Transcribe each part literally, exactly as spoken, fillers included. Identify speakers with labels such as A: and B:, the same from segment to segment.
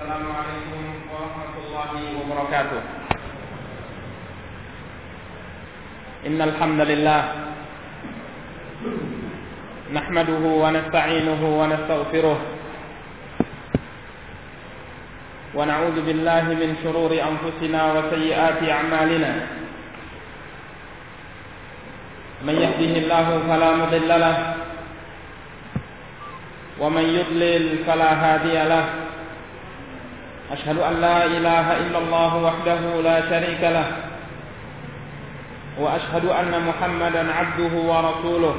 A: Assalamualaikum warahmatullahi wabarakatuh. Innal hamdalillah nahmaduhu wa nasta'inuhu wa nastaghfiruh wa na'udzu billahi min shururi anfusina wa sayyiati a'malina. Man yahdihillahu fala mudilla lahu wa man yudlil fala hadiya lahu. Ashhadu an la ilaha illallah wahdahu la syarika lah wa ashhadu anna Muhammadan abduhu wa rasuluh.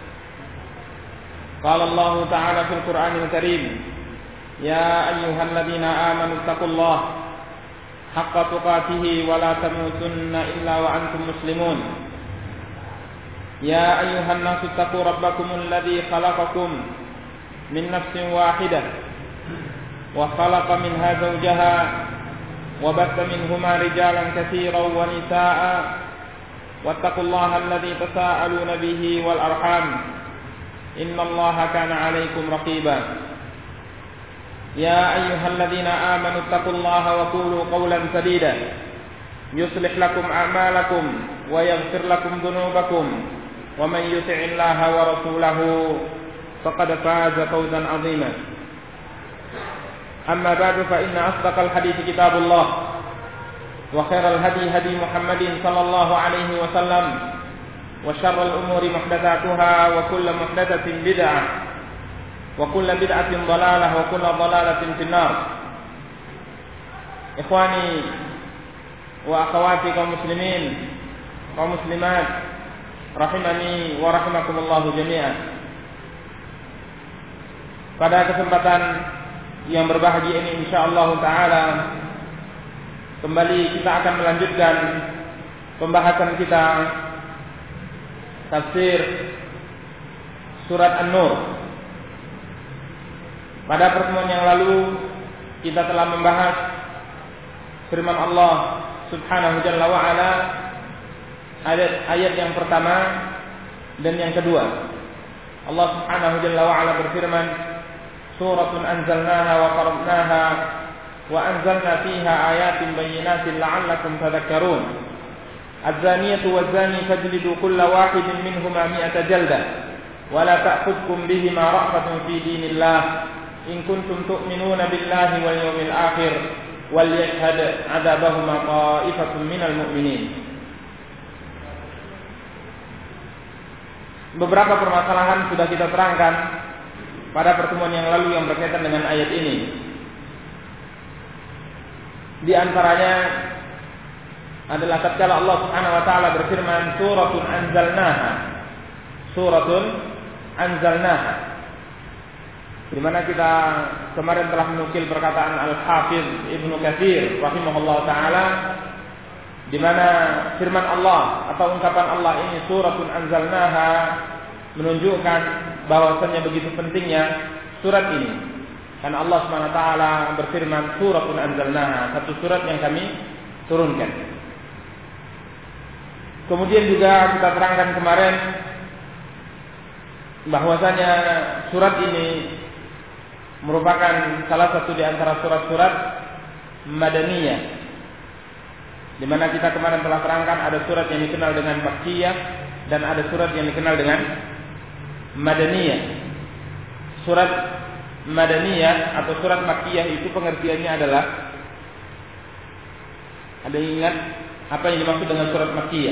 A: Qala Allah ta'ala fil Qur'anil Karim, ya ayyuhalladzina amanu taqullaha haqqa tuqatih wa la tamutunna illa wa antum muslimun. Ya ayyuhan nasu taqu rabbakumul ladzi khalaqakum min nafsin wahidah وخلق منها زوجها وبث منهما رجالا كثيرا ونساء واتقوا الله الذي تساءلون به والأرحام إن الله كان عليكم رقيبا. يا أيها الذين آمنوا اتقوا الله وقولوا قولا سديدا يصلح لكم أعمالكم ويغفر لكم ذنوبكم ومن يطع الله ورسوله فقد فاز فوزا عظيما. أما بعد فإن أصدق الحديث كتاب الله وخير الهدي هدي محمد صلى الله عليه وسلم وشر الأمور محدثاتها وكل محدثة بدعة وكل بدعة ضلالة وكل ضلالة في النار. إخواني وأخواتي kaum muslimin kaum muslimat rahimani wa rahimakumullah jami'an. Pada kesempatan yang berbahagia ini insyaallah ta'ala kembali kita akan melanjutkan pembahasan kita tafsir surat An-Nur. Pada pertemuan yang lalu kita telah membahas firman Allah Subhanahu Jalla wa Ala ayat ayat yang pertama dan yang kedua. Allah Subhanahu Jalla wa Ala berfirman, Suratun anzalnaha wa qarabnaha wa anzalna fiha ayatin bayyinatin la'allakum tadhakkarun. Az-zaniyatu waz-zani fajlidu kulla wahidin minhuma mi'ata jaldah wa la ta'khudhukum bihima ra'fatun fi dinillah in kuntum tu'minuna billahi wal yawmil akhir wal yashhad 'adabahuma ta'ifatun minal mu'minin. Beberapa permasalahan sudah kita terangkan pada pertemuan yang lalu yang berkaitan dengan ayat ini. Di antaranya adalah tatkala Allah Subhanahu wa taala berfirman, suratun anzalnaha. Suratun anzalnaha. Di mana kita kemarin telah menukil perkataan Al-Hafiz Ibnu Katsir rahimahullah taala, di mana firman Allah atau ungkapan Allah ini suratun anzalnaha menunjukkan bahwasanya begitu pentingnya surat ini. Karena Allah Subhanahu wa taala berfirman suratun anzalnaha, satu surat yang kami turunkan. Kemudian juga kita terangkan kemarin bahwasanya surat ini merupakan salah satu di antara surat-surat Madaniyah. Di mana kita kemarin telah terangkan ada surat yang dikenal dengan Makkiyah dan ada surat yang dikenal dengan Madaniyah. Surat Madaniyah atau surat Makkiyah itu pengertiannya adalah, ada yang ingat apa yang dimaksud dengan surat Makkiyah?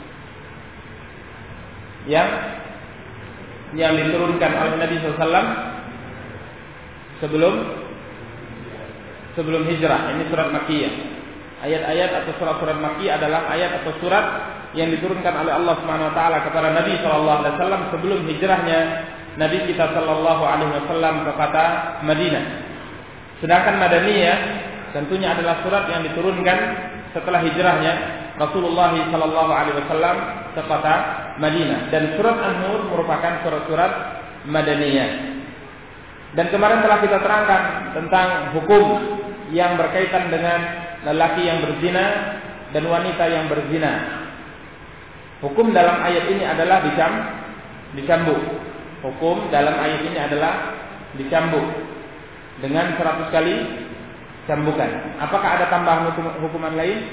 A: Yang yang diturunkan oleh Nabi sallallahu alaihi wasallam sebelum sebelum hijrah. Ini surat Makkiyah. Ayat-ayat atau surat-surat Makkiyah adalah ayat atau surat yang diturunkan oleh Allah Subhanahu wa taala kepada Nabi sallallahu alaihi wasallam sebelum hijrahnya Nabi kita sallallahu alaihi wasallam ke kota Madinah. Sedangkan Madaniyah tentunya adalah surat yang diturunkan setelah hijrahnya Rasulullah sallallahu alaihi wasallam ke kota Madinah, dan surat An-Nur merupakan surat-surat Madaniyah. Dan kemarin telah kita terangkan tentang hukum yang berkaitan dengan lelaki yang berzina dan wanita yang berzina. Hukum dalam ayat ini adalah dicam, dicambuk. Hukum dalam ayat ini adalah dicambuk dengan seratus kali cambukan. Apakah ada tambahan hukum, hukuman lain?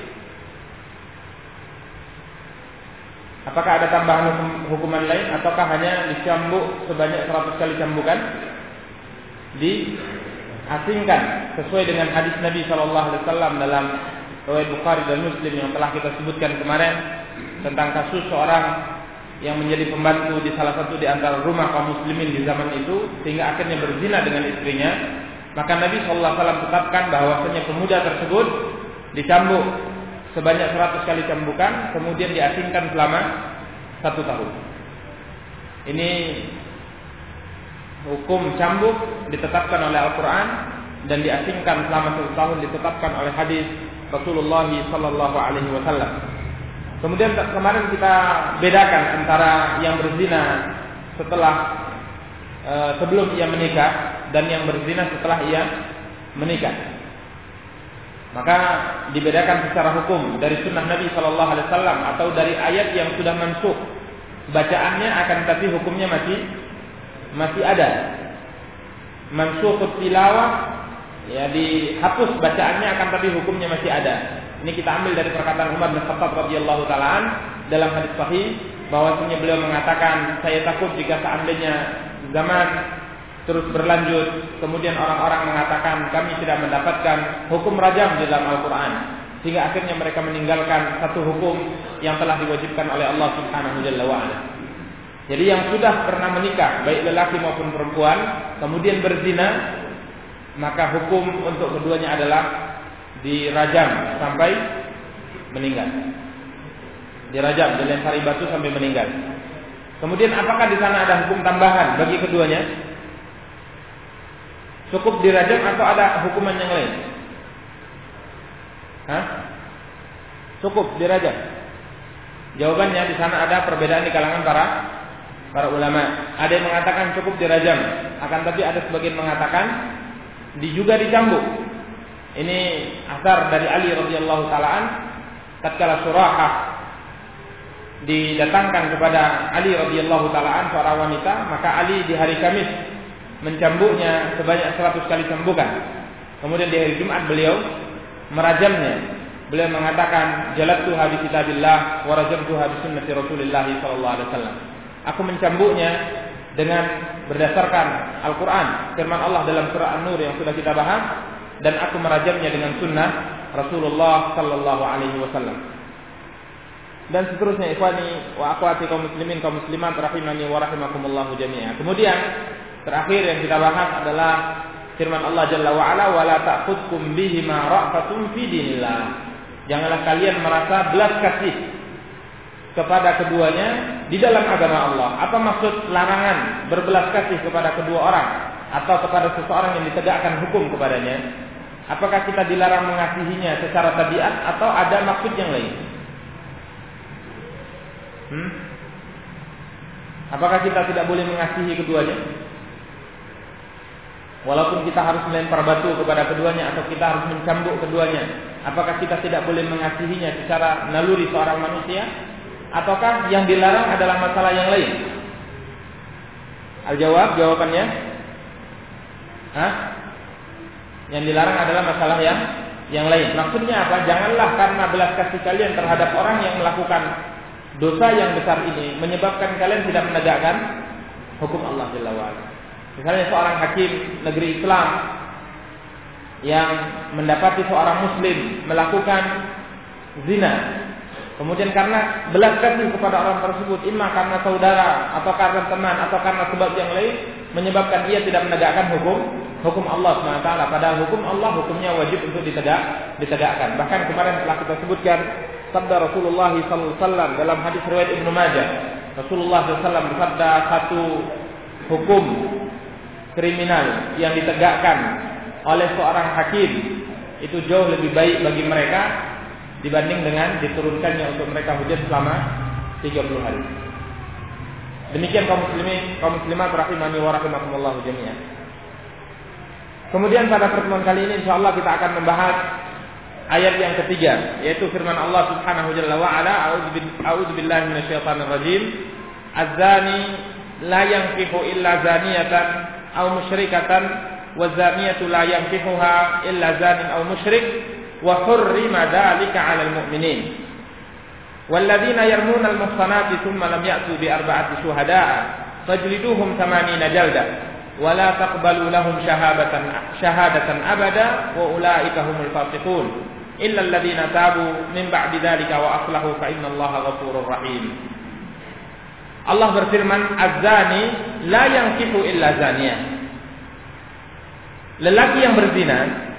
A: Apakah ada tambahan hukum, hukuman lain ataukah hanya dicambuk sebanyak seratus kali cambukan? Diasingkan sesuai dengan hadis Nabi sallallahu alaihi wasallam dalam riwayat Bukhari dan Muslim yang telah kita sebutkan kemarin tentang kasus seorang yang menjadi pembantu di salah satu di antara rumah kaum muslimin di zaman itu sehingga akhirnya berzina dengan istrinya. Maka Nabi sallallahu alaihi wasallam tetapkan bahwasanya pemuda tersebut dicambuk sebanyak seratus kali cambukan, kemudian diasingkan selama satu tahun. Ini hukum cambuk ditetapkan oleh Al-Quran dan diasingkan selama satu tahun ditetapkan oleh hadis Rasulullah sallallahu alaihi wasallam. Kemudian kemarin kita bedakan antara yang berzina setelah e, sebelum ia menikah dan yang berzina setelah ia menikah. Maka dibedakan secara hukum dari sunnah Nabi sallallahu alaihi wasallam atau dari ayat yang sudah mansukh. Bacaannya akan tapi hukumnya masih masih ada. Mansukh tilawah ya dihapus bacaannya akan tapi hukumnya masih ada. Ini kita ambil dari perkataan Umar bin Khattab radhiyallahu taala an dalam hadis sahih bahwasanya beliau mengatakan, saya takut jika seandainya zaman terus berlanjut, kemudian orang-orang mengatakan kami tidak mendapatkan hukum rajam di dalam Al-Quran, sehingga akhirnya mereka meninggalkan satu hukum yang telah diwajibkan oleh Allah Subhanahu wa Ta'ala. Jadi yang sudah pernah menikah, baik lelaki maupun perempuan, kemudian berzina, maka hukum untuk keduanya adalah dirajam sampai meninggal. Dirajam, dilempari batu sampai meninggal. Kemudian apakah di sana ada hukum tambahan bagi keduanya? Cukup dirajam atau ada hukuman yang lain? Hah? Cukup dirajam. Jawabannya di sana ada perbedaan di kalangan para para ulama. Ada yang mengatakan cukup dirajam, akan tapi ada sebagian mengatakan di juga dicambuk. Ini asar dari Ali radhiyallahu taala an, tatkala Surahah didatangkan kepada Ali radhiyallahu taala an seorang wanita, maka Ali di hari Kamis mencambuknya sebanyak seratus kali cambukan. Kemudian di hari Jumat beliau merajamnya. Beliau mengatakan, "Jalattuha bi kitabillah wa rajamtuha bi sunnati Rasulillah sallallahu alaihi wasallam." Aku mencambuknya dengan berdasarkan Al-Qur'an, firman Allah dalam surah An-Nur yang sudah kita bahas, dan aku merajamnya dengan sunnah Rasulullah sallallahu alaihi wasallam. Dan seterusnya, ikhwani wa akhwati kaum muslimin kaum muslimat rahimani wa rahimakumullah jami'an. Kemudian terakhir yang kita bahas adalah firman Allah Jalla wa Ala, "Wa la ta'khudhukum bihima ra'fatun fi dinillah." Janganlah kalian merasa belas kasih kepada keduanya di dalam agama Allah. Apa maksud larangan berbelas kasih kepada kedua orang atau kepada seseorang yang ditegakkan hukum kepadanya? Apakah kita dilarang mengasihinya secara tabiat atau ada maksud yang lain? Hmm? Apakah kita tidak boleh mengasihi keduanya? Walaupun kita harus melempar batu kepada keduanya atau kita harus mencambuk keduanya, apakah kita tidak boleh mengasihinya secara naluri seorang manusia? Ataukah yang dilarang adalah masalah yang lain? Al-jawab, jawabannya, Hah? Yang dilarang adalah masalah yang yang lain. Maksudnya apa? Janganlah karena belas kasih kalian terhadap orang yang melakukan dosa yang besar ini menyebabkan kalian tidak menegakkan hukum Allah Jalla wa Ala. Misalnya seorang hakim negeri Islam yang mendapati seorang muslim melakukan zina, kemudian karena belas kasih kepada orang tersebut, imma karena saudara atau karena teman atau karena sebab yang lain, menyebabkan ia tidak menegakkan hukum hukum Allah subhanahu wa taala. Padahal hukum Allah hukumnya wajib untuk ditegak ditegakkan. Bahkan kemarin telah kita sebutkan sabda Rasulullah sallallahu alaihi wasallam dalam hadis riwayat Ibnu Majah. Rasulullah sallallahu alaihi wasallam bersabda, satu hukum kriminal yang ditegakkan oleh seorang hakim itu jauh lebih baik bagi mereka dibanding dengan diturunkannya untuk mereka hujat selama tiga puluh hari. Demikian kaum muslimin, kaum muslimat rahimani wa rahimakumullah jami'an. Kemudian pada pertemuan kali ini insyaallah kita akan membahas ayat yang ketiga, yaitu firman Allah Subhanahu wa Ta'ala, a'udzu billahi minasyaitonir rajim, az-zani la yankihu illa zaniyatan aw musyrikatan wazaniyatu la yankihuha illa zanin aw musyrik wa hurrima dzalika 'alal mu'minin. Walladzina yarmuna al-muhsanati tsumma lam ya'tu bi arba'ati syuhada'a fajliduhum thamanina jaldah wa la taqbalu lahum syahadatan syahadatan abada wa ulaika humul fasiqun illa alladzina tabu min ba'di dzalika wa aslahu fa innallaha ghafurur rahim. Allah berfirman, az-zani la yankihu illa zaniyah. Lelaki yang berzina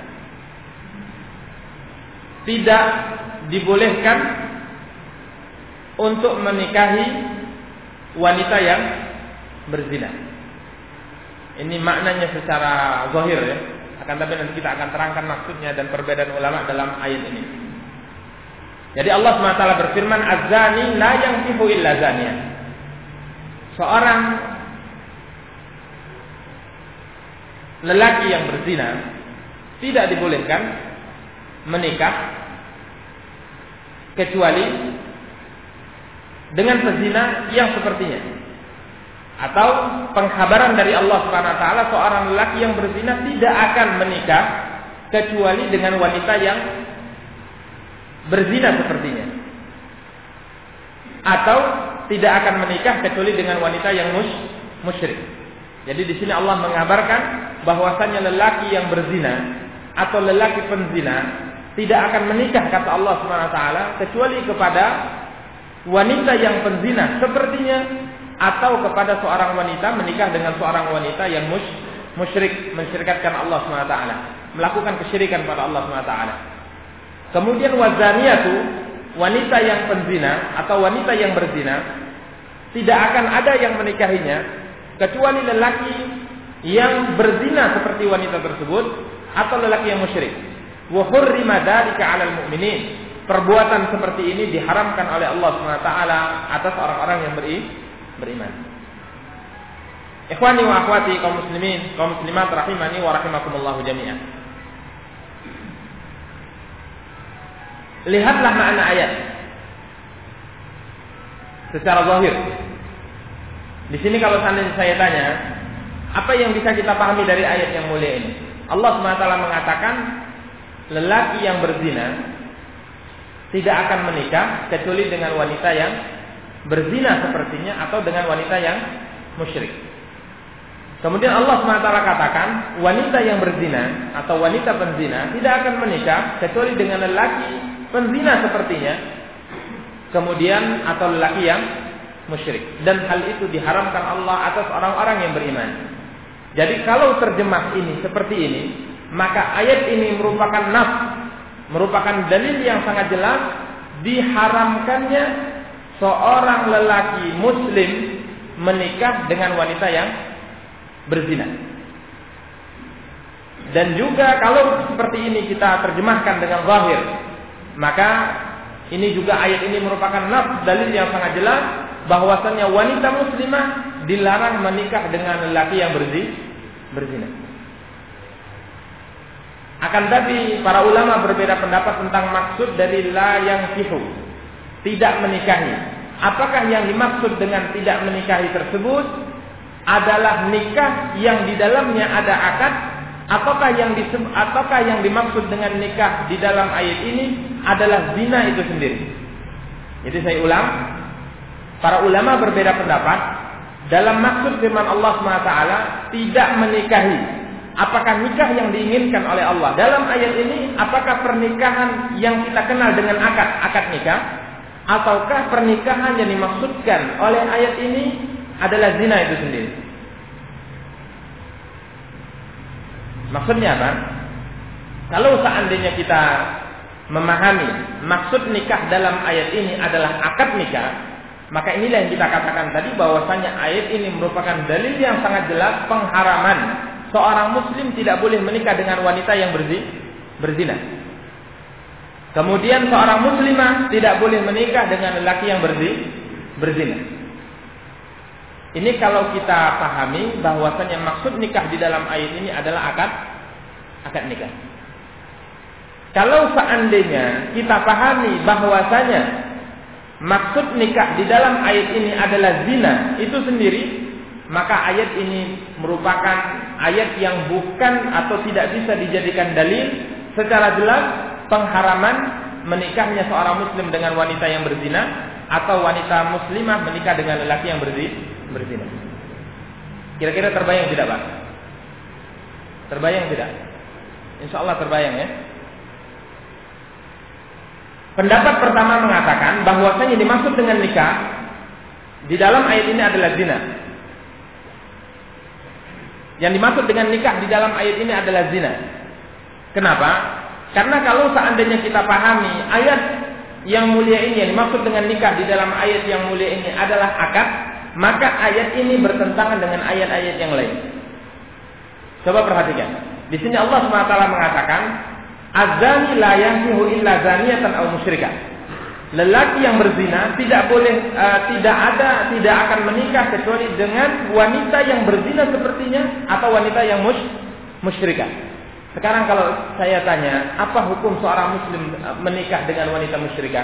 A: tidak dibolehkan untuk menikahi wanita yang berzina. Ini maknanya secara zahir ya. Akan tapi nanti kita akan terangkan maksudnya dan perbedaan ulama dalam ayat ini. Jadi Allah subhanahu wa taala berfirman, az-zani la yankihu illa zaniyah. Seorang lelaki yang berzina tidak dibolehkan menikah kecuali dengan pezina yang sepertinya, atau pengkhabaran dari Allah Subhanahu wa taala seorang lelaki yang berzina tidak akan menikah kecuali dengan wanita yang berzina sepertinya, atau tidak akan menikah kecuali dengan wanita yang mus musyrik. Jadi di sini Allah mengabarkan bahwasanya lelaki yang berzina atau lelaki penzina tidak akan menikah, kata Allah Subhanahu wa taala, kecuali kepada wanita yang penzina sepertinya, atau kepada seorang wanita menikah dengan seorang wanita yang mus musyrik, mensyirikatkan Allah Subhanahu wa taala, melakukan kesyirikan pada Allah Subhanahu wa taala. Kemudian wazaniyatu, wanita yang penzina atau wanita yang berzina tidak akan ada yang menikahinya kecuali lelaki yang berzina seperti wanita tersebut atau lelaki yang musyrik. Wa hurrima dzalika 'alal mu'minin. Perbuatan seperti ini diharamkan oleh Allah Subhanahu wa taala atas orang-orang yang beri, beriman. Ikhwani wa akhwati kaum muslimin, kaum muslimat rahimani wa rahimakumullah jami'an. Lihatlah makna ayat secara zahir. Di sini kalau seandainya saya tanya, apa yang bisa kita pahami dari ayat yang mulia ini? Allah subhanahu wa taala mengatakan lelaki yang berzina tidak akan menikah kecuali dengan wanita yang berzina sepertinya atau dengan wanita yang musyrik. Kemudian Allah subhanahu wa taala katakan wanita yang berzina atau wanita penzina tidak akan menikah kecuali dengan lelaki penzina sepertinya, kemudian atau lelaki yang musyrik. Dan hal itu diharamkan Allah atas orang-orang yang beriman. Jadi kalau terjemah ini seperti ini, maka ayat ini merupakan nas, merupakan dalil yang sangat jelas diharamkannya seorang lelaki muslim menikah dengan wanita yang berzina. Dan juga kalau seperti ini kita terjemahkan dengan zahir, maka ini juga ayat ini merupakan nas, dalil yang sangat jelas bahwasannya wanita muslimah dilarang menikah dengan lelaki yang berzina. Akan tapi para ulama berbeda pendapat tentang maksud dari la yankihu, tidak menikahi. Apakah yang dimaksud dengan tidak menikahi tersebut adalah nikah yang di dalamnya ada akad, ataukah yang disebut, ataukah yang dimaksud dengan nikah di dalam ayat ini adalah zina itu sendiri? Jadi saya ulang, para ulama berbeda pendapat dalam maksud firman Allah subhanahu wa taala tidak menikahi. Apakah nikah yang diinginkan oleh Allah dalam ayat ini, apakah pernikahan yang kita kenal dengan akad, akad nikah, ataukah pernikahan yang dimaksudkan oleh ayat ini adalah zina itu sendiri? Maksudnya apa? Kalau seandainya kita memahami maksud nikah dalam ayat ini adalah akad nikah, maka inilah yang kita katakan tadi bahwasanya ayat ini merupakan dalil yang sangat jelas pengharaman seorang muslim tidak boleh menikah dengan wanita yang berzina. Kemudian seorang muslimah tidak boleh menikah dengan lelaki yang berzina. Ini kalau kita pahami bahwasanya maksud nikah di dalam ayat ini adalah akad akad nikah. Kalau seandainya kita pahami bahwasanya maksud nikah di dalam ayat ini adalah zina itu sendiri, maka ayat ini merupakan ayat yang bukan atau tidak bisa dijadikan dalil secara jelas pengharaman menikahnya seorang muslim dengan wanita yang berzina atau wanita muslimah menikah dengan lelaki yang berzina. Kira-kira terbayang tidak, Pak? Terbayang tidak? Insya Allah terbayang ya. Pendapat pertama mengatakan bahwasanya dimaksud dengan nikah di dalam ayat ini adalah zina. Yang dimaksud dengan nikah di dalam ayat ini adalah zina. Kenapa? Karena kalau seandainya kita pahami ayat yang mulia ini, yang dimaksud dengan nikah di dalam ayat yang mulia ini adalah akad, maka ayat ini bertentangan dengan ayat-ayat yang lain. Coba perhatikan. Di sini Allah subhanahu wa taala mengatakan, "Az-zani la yankihu illa zaniyatan aw musyrikah." Lelaki yang berzina tidak boleh, uh, tidak ada, tidak akan menikah kecuali dengan wanita yang berzina sepertinya atau wanita yang mush, musyrikah. Sekarang kalau saya tanya, apa hukum seorang muslim menikah dengan wanita musyrikah?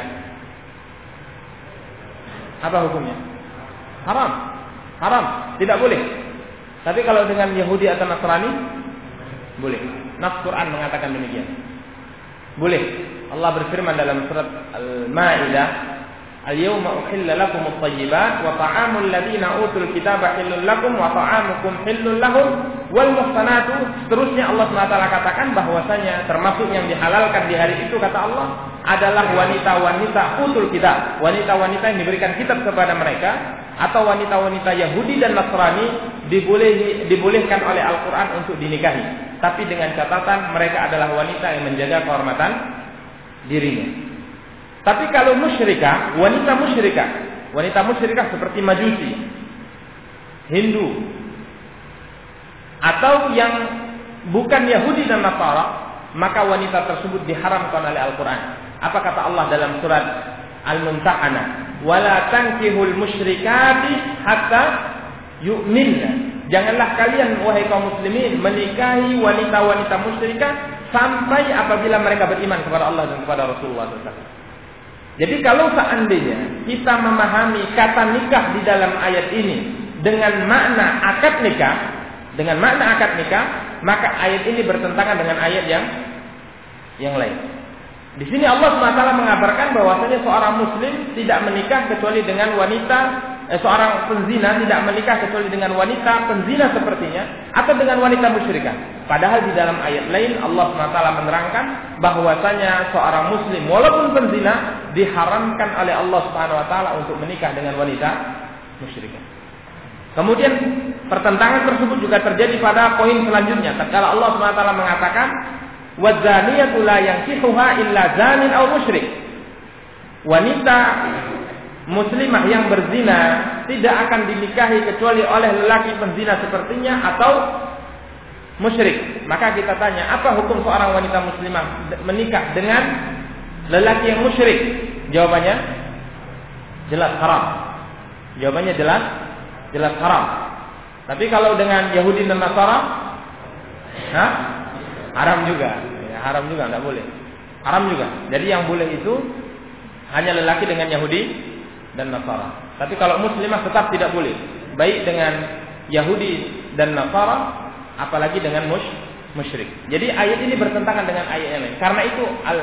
A: Apa hukumnya? Haram. Haram, tidak boleh. Tapi kalau dengan Yahudi atau Nasrani, boleh. Nas Quran mengatakan demikian. Boleh. Allah berfirman dalam surat Al-Maidah, "Al-yawma uhilla lakum at-thayyibat wa ta'amul ladzina utul kitaba hillul lakum wa ta'amukum hillul lahum wal muhsanatu." Seterusnya Allah subhanahu wa taala katakan bahwasanya termasuk yang dihalalkan di hari itu, kata Allah, adalah wanita-wanita utul kitab, wanita-wanita yang diberikan kitab kepada mereka, atau wanita-wanita Yahudi dan Nasrani diboleh, dibolehkan oleh Al-Quran untuk dinikahi, tapi dengan catatan mereka adalah wanita yang menjaga kehormatan dirinya. Tapi kalau musyrikah, wanita musyrikah, wanita musyrikah seperti Majusi, Hindu, atau yang bukan Yahudi dan Nasara, maka wanita tersebut diharamkan oleh Al-Quran. Apa kata Allah dalam surat Al-Mumtahanah? "Wala tankihul musyrikati hatta yu'minna." Janganlah kalian, wahai kaum muslimin, menikahi wanita-wanita musyrikah sampai apabila mereka beriman kepada Allah dan kepada Rasulullah shallallahu alaihi wasallam. Jadi kalau seandainya kita memahami kata nikah di dalam ayat ini dengan makna akad nikah, dengan makna akad nikah, maka ayat ini bertentangan dengan ayat yang yang lain. Di sini Allah subhanahu wa taala mengabarkan bahwasanya seorang muslim tidak menikah kecuali dengan wanita, eh, seorang penzina tidak menikah kecuali dengan wanita penzina sepertinya atau dengan wanita musyrikah. Padahal di dalam ayat lain Allah subhanahu wa taala menerangkan bahwasanya seorang muslim walaupun penzina diharamkan oleh Allah subhanahu wa taala untuk menikah dengan wanita musyrikah. Kemudian pertentangan tersebut juga terjadi pada poin selanjutnya. Tatkala Allah subhanahu wa taala mengatakan, "Wazaniyatu la yankihuha illa zanin aw musyrik." Wanita muslimah yang berzina tidak akan dinikahi kecuali oleh lelaki penzina sepertinya atau musyrik. Maka kita tanya, apa hukum seorang wanita muslimah menikah dengan lelaki yang musyrik? Jawabannya jelas haram. Jawabannya jelas jelas haram. Tapi kalau dengan Yahudi dan Nasara, nah, haram juga. Ya, haram juga, enggak boleh. Haram juga. Jadi yang boleh itu hanya lelaki dengan Yahudi dan Nasara. Tapi kalau muslimah tetap tidak boleh, baik dengan Yahudi dan Nasara, apalagi dengan musyrik. Jadi ayat ini bertentangan dengan ayat yang lain. Karena itu al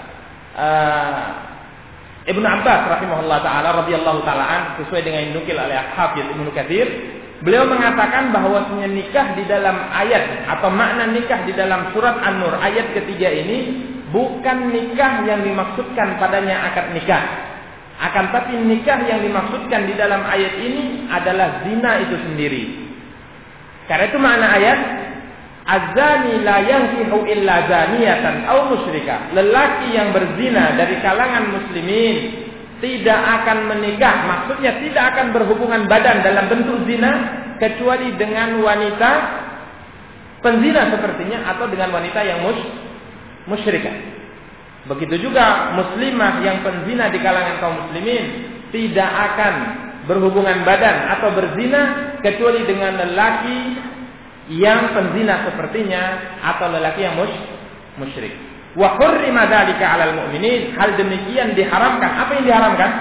A: uh, Ibnu Abbas rahimahullah taala radhiyallahu taalaan, sesuai dengan yang dinukil oleh Hafiz Ibnu Katsir, beliau mengatakan bahwasanya nikah di dalam ayat atau makna nikah di dalam surat An-Nur ayat ketiga ini bukan nikah yang dimaksudkan padanya akad nikah. Akan tapi nikah yang dimaksudkan di dalam ayat ini adalah zina itu sendiri. Karena itu makna ayat, "Az-zani la yankihu illa zaniyatan aw musyrikah." Lelaki yang berzina dari kalangan muslimin tidak akan menikah, maksudnya tidak akan berhubungan badan dalam bentuk zina kecuali dengan wanita penzina sepertinya atau dengan wanita yang mus musyrikah. Begitu juga muslimah yang penzina di kalangan kaum muslimin tidak akan berhubungan badan atau berzina kecuali dengan lelaki yang penzina sepertinya atau lelaki yang mus musyrik. Wa hurrima dzalika 'alal mu'minin. Hal demikian diharamkan. Apa yang diharamkan?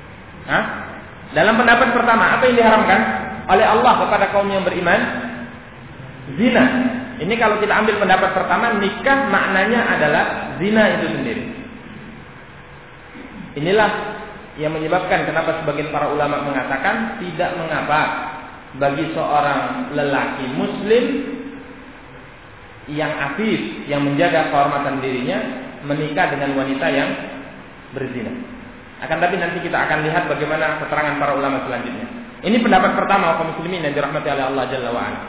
A: Hah? Dalam pendapat pertama, apa yang diharamkan oleh Allah kepada kaum yang beriman? zina. Ini kalau kita ambil pendapat pertama, nikah maknanya adalah zina itu sendiri. Inilah yang menyebabkan kenapa sebagian para ulama mengatakan tidak mengapa bagi seorang lelaki muslim yang afif, yang menjaga kehormatan dirinya, menikah dengan wanita yang berzina. Akan tapi nanti kita akan lihat bagaimana keterangan para ulama selanjutnya. Ini pendapat pertama kaum muslimin yang dirahmati oleh Allah Jalla wa Ala.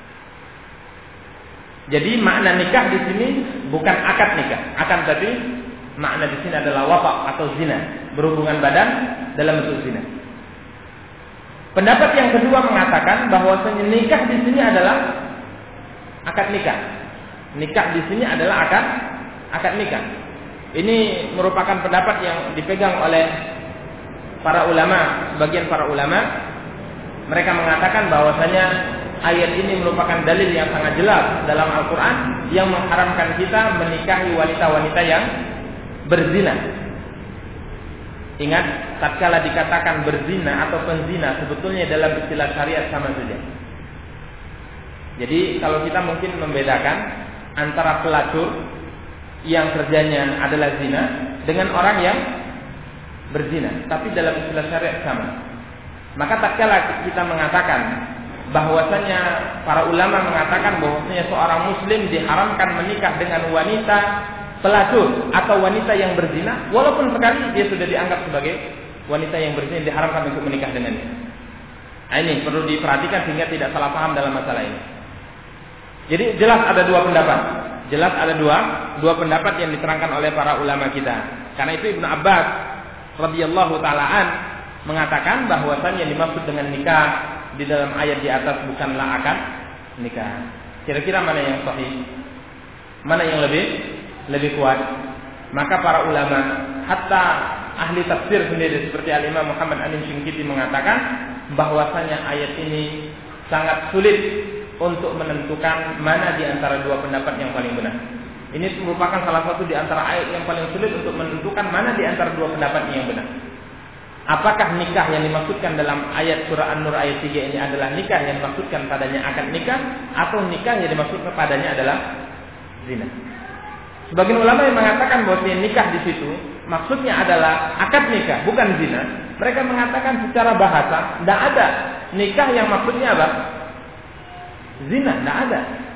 A: Jadi makna nikah di sini bukan akad nikah, akan tapi makna di sini adalah wafa atau zina, berhubungan badan dalam bentuk zina. Pendapat yang kedua mengatakan bahwasanya nikah di sini adalah akad nikah. Nikah di sini adalah akad akad nikah. Ini merupakan pendapat yang dipegang oleh para ulama, sebagian para ulama. Mereka mengatakan bahwasanya ayat ini merupakan dalil yang sangat jelas dalam Al-Quran yang mengharamkan kita menikahi wanita-wanita yang berzina. Ingat, tatkala dikatakan berzina atau penzina, sebetulnya dalam istilah syariat sama saja. Jadi kalau kita mungkin membedakan antara pelacur yang kerjanya adalah zina dengan orang yang berzina, tapi dalam istilah syariat sama. Maka tatkala kita mengatakan bahwasanya para ulama mengatakan bahwasanya seorang muslim diharamkan menikah dengan wanita pelacur atau wanita yang berzina, walaupun sekali dia sudah dianggap sebagai wanita yang berzina, diharamkan untuk menikah dengannya. Nah, ini perlu diperhatikan sehingga tidak salah paham dalam masalah ini. Jadi jelas ada dua pendapat. Jelas ada dua dua pendapat yang diterangkan oleh para ulama kita. Karena itu Ibnu Abbas radhiyallahu taalaan mengatakan bahwasannya yang dimaksud dengan nikah di dalam ayat di atas bukanlah akad nikah. Kira-kira mana yang sahih? Mana yang lebih lebih kuat? Maka para ulama, hatta ahli tafsir sendiri seperti Al-Imam Muhammad Amin Syinqiti mengatakan bahwasanya ayat ini sangat sulit untuk menentukan mana di antara dua pendapat yang paling benar. Ini merupakan salah satu di antara ayat yang paling sulit untuk menentukan mana di antara dua pendapat yang benar. Apakah nikah yang dimaksudkan dalam ayat surah An-Nur ayat tiga ini adalah nikah yang dimaksudkan padanya akad nikah, atau nikah yang dimaksudkan padanya adalah zina? Sebagian ulama yang mengatakan bahwa nikah di situ maksudnya adalah akad nikah, bukan zina. Mereka mengatakan secara bahasa tidak ada nikah yang maksudnya apa? Zina, tidak ada.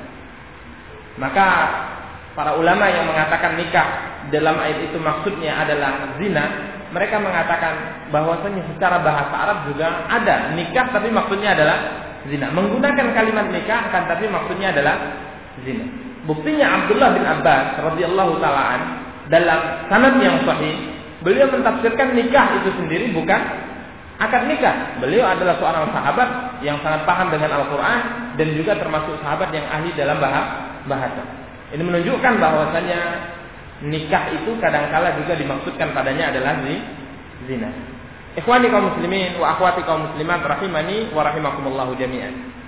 A: Maka para ulama yang mengatakan nikah dalam ayat itu maksudnya adalah zina, mereka mengatakan bahwasanya secara bahasa Arab juga ada nikah tapi maksudnya adalah zina. Menggunakan kalimat nikah akan tapi maksudnya adalah zina. Buktinya Abdullah bin Abbas radhiyallahu taalaan dalam sanad yang sahih, beliau mentafsirkan nikah itu sendiri bukan akad nikah. Beliau adalah seorang sahabat yang sangat paham dengan Al-Quran dan juga termasuk sahabat yang ahli dalam bahasa. Ini menunjukkan bahwasanya nikah itu kadangkala juga dimaksudkan padanya adalah zina. Ikhwani kaum muslimin wa akhwati kaum muslimat rahimani wa rahimakumullahu jami'an.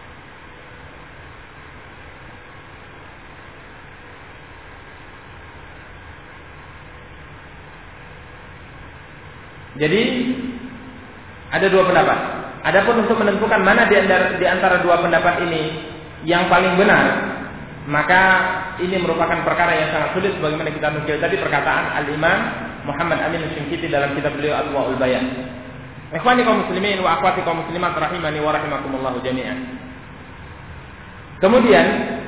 A: Jadi ada dua pendapat. Adapun untuk menentukan mana di antara, di antara dua pendapat ini yang paling benar, maka ini merupakan perkara yang sangat sulit sebagaimana kita nukil tadi perkataan Al-Imam Muhammad Amin Syinqiti dalam kitab beliau Adwaul Bayan. Ikhwani kaum muslimin wa akhwati kaum muslimat rahimani wa rahimakumullah jami'an. Kemudian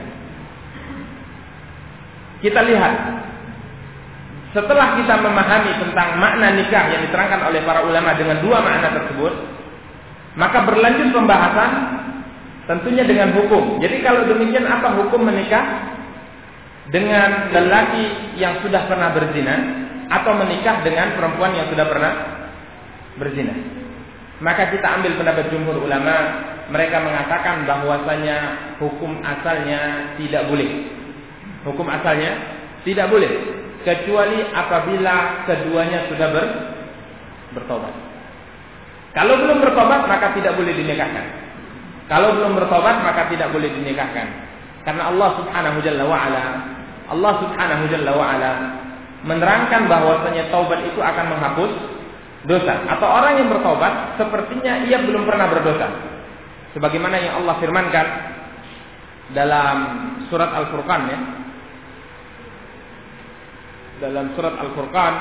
A: kita lihat setelah kita memahami tentang makna nikah yang diterangkan oleh para ulama dengan dua makna tersebut, maka berlanjut pembahasan tentunya dengan hukum. Jadi kalau demikian, apa hukum menikah dengan lelaki yang sudah pernah berzina atau menikah dengan perempuan yang sudah pernah berzina? Maka kita ambil pendapat jumhur ulama, mereka mengatakan bahwasanya hukum asalnya tidak boleh. Hukum asalnya tidak boleh kecuali apabila keduanya sudah ber, bertobat. Kalau belum bertobat maka tidak boleh dinikahkan. Kalau belum bertobat maka tidak boleh dinikahkan. Karena Allah Subhanahu Jalla wa Ala, Allah Subhanahu Jalla wa Ala menerangkan bahwasanya taubat itu akan menghapus dosa. Atau orang yang bertobat sepertinya ia belum pernah berdosa. Sebagaimana yang Allah firmankan dalam surat Al-Furqan ya. Dalam surat Al-Furqan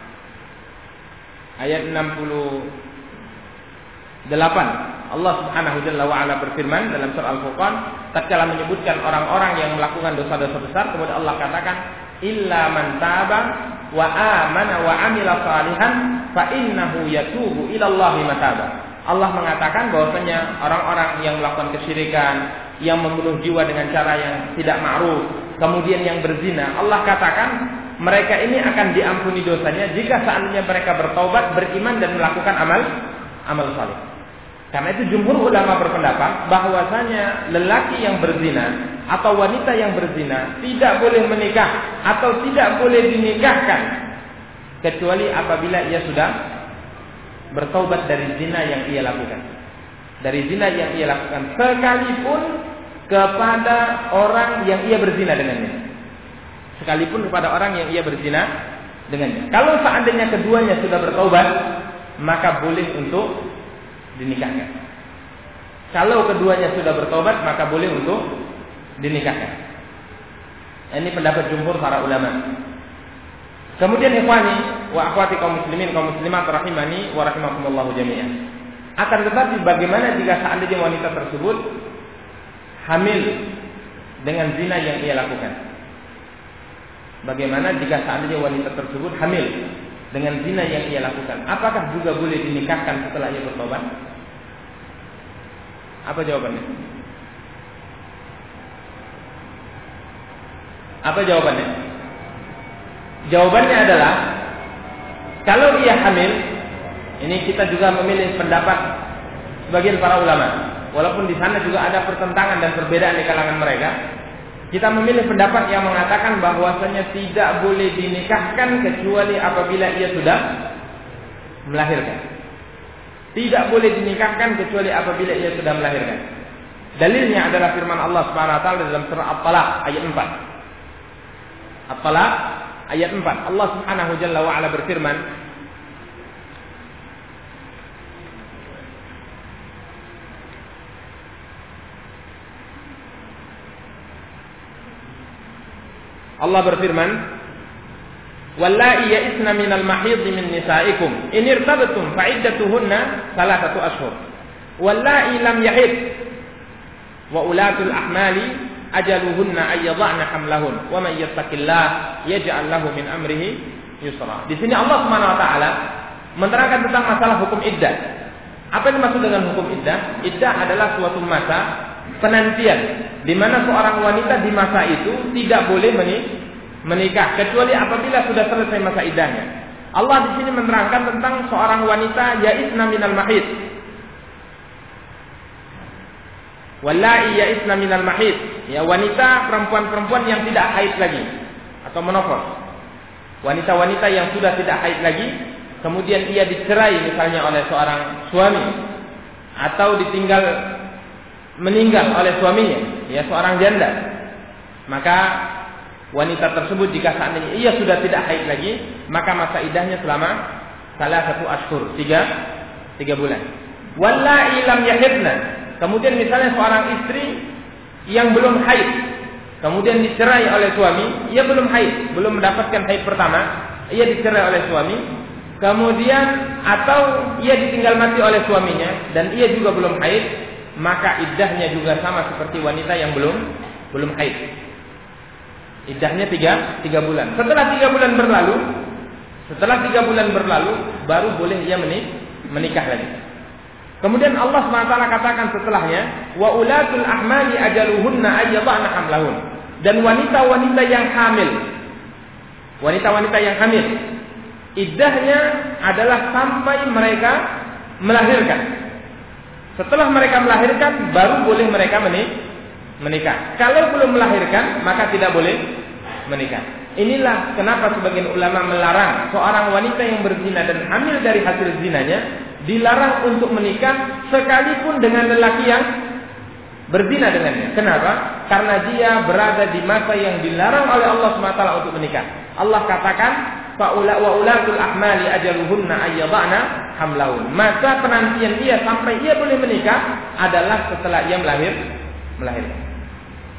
A: ayat enam puluh delapan, Allah Subhanahu wa ta'ala berfirman dalam surah Al-Furqan tatkala menyebutkan orang-orang yang melakukan dosa-dosa besar, kemudian Allah katakan illa man taba wa amana wa amila salihan fa innahu yatubu ila Allahi mataba. Allah mengatakan bahwasanya orang-orang yang melakukan kesyirikan, yang membunuh jiwa dengan cara yang tidak ma'ruf, kemudian yang berzina, Allah katakan mereka ini akan diampuni dosanya jika seandainya mereka bertaubat, beriman dan melakukan amal amal saleh. Karena itu jumhur ulama berpendapat bahwasanya lelaki yang berzina atau wanita yang berzina tidak boleh menikah atau tidak boleh dinikahkan kecuali apabila ia sudah bertaubat dari zina yang ia lakukan. Dari zina yang ia lakukan sekalipun kepada orang yang ia berzina dengannya. Sekalipun kepada orang yang ia berzina dengannya. Kalau seandainya keduanya sudah bertaubat, maka boleh untuk dinikahkan. Kalau keduanya sudah bertobat, maka boleh untuk dinikahkan. Ini pendapat jumhur para ulama. Kemudian ikhwani wa akhwati kaum muslimin kaum muslimat rahimani wa rahimakumullah jami'an. Akan tetapi bagaimana jika seandainya wanita tersebut hamil dengan zina yang ia lakukan? Bagaimana jika seandainya wanita tersebut hamil dengan zina yang ia lakukan? Apakah juga boleh dinikahkan setelah ia bertobat? Apa jawabannya? Apa jawabannya? Jawabannya adalah kalau ia hamil, ini kita juga memilih pendapat sebagian para ulama. Walaupun di sana juga ada pertentangan dan perbedaan di kalangan mereka, kita memilih pendapat yang mengatakan bahwasanya tidak boleh dinikahkan kecuali apabila ia sudah melahirkan. Tidak boleh dinikahkan kecuali apabila ia sudah melahirkan. Dalilnya adalah firman Allah Subhanahu wa taala dalam surah At-Talaq ayat empat. At-Talaq ayat empat. Allah Subhanahu wa ta'ala berfirman, Allah berfirman, "Wallahi ya'isna minal mahidh min nisaikum in irtabtum fa'iddatuhunna thalathatu ashhur. Wallahi lam yahid wa ulatul ahmali ajaluhunna ay yadh'na hamlahun wa may yattaqillah yaj'al lahu min amrihi yusra." Di sini Allah Subhanahu wa taala menerangkan tentang masalah hukum iddah. Apa yang dimaksud dengan hukum iddah? Iddah adalah suatu masa penantian di mana seorang wanita di masa itu tidak boleh menikah kecuali apabila sudah selesai masa iddahnya. Allah di sini menerangkan tentang seorang wanita ya'isna minal mahid. Wallahi ya'isna minal mahid, ya wanita perempuan-perempuan yang tidak haid lagi atau menopause. Wanita-wanita yang sudah tidak haid lagi, kemudian ia dicerai misalnya oleh seorang suami atau ditinggal meninggal oleh suaminya, ya seorang janda, maka wanita tersebut jika seandainya ia sudah tidak haid lagi, maka masa iddahnya selama salah satu ashur, tiga tiga bulan. Wallahi lam yahidna, kemudian misalnya seorang istri yang belum haid, kemudian dicerai oleh suami, ia belum haid, belum mendapatkan haid pertama, ia dicerai oleh suami, kemudian atau ia ditinggal mati oleh suaminya dan ia juga belum haid, maka iddahnya juga sama seperti wanita yang belum belum haid. Iddahnya tiga, tiga bulan. Setelah tiga bulan berlalu, setelah tiga bulan berlalu, baru boleh ia menikah lagi. Kemudian Allah subhanahu wa taala katakan setelahnya, wa ulatul ahmali ajaluhunna ayyadhna hamlahun. Dan wanita-wanita yang hamil, wanita-wanita yang hamil, iddahnya adalah sampai mereka melahirkan. Setelah mereka melahirkan, baru boleh mereka menikah. Kalau belum melahirkan, maka tidak boleh menikah. Inilah kenapa sebagian ulama melarang seorang wanita yang berzina dan hamil dari hasil zinanya dilarang untuk menikah sekalipun dengan lelaki yang berzina dengannya. Kenapa? Karena dia berada di masa yang dilarang oleh Allah subhanahu wa taala untuk menikah. Allah katakan, fa ulatul ahmali ajaluhunna ayyadhna hamlahun. Masa penantian dia sampai ia boleh menikah adalah setelah ia melahir melahirkan.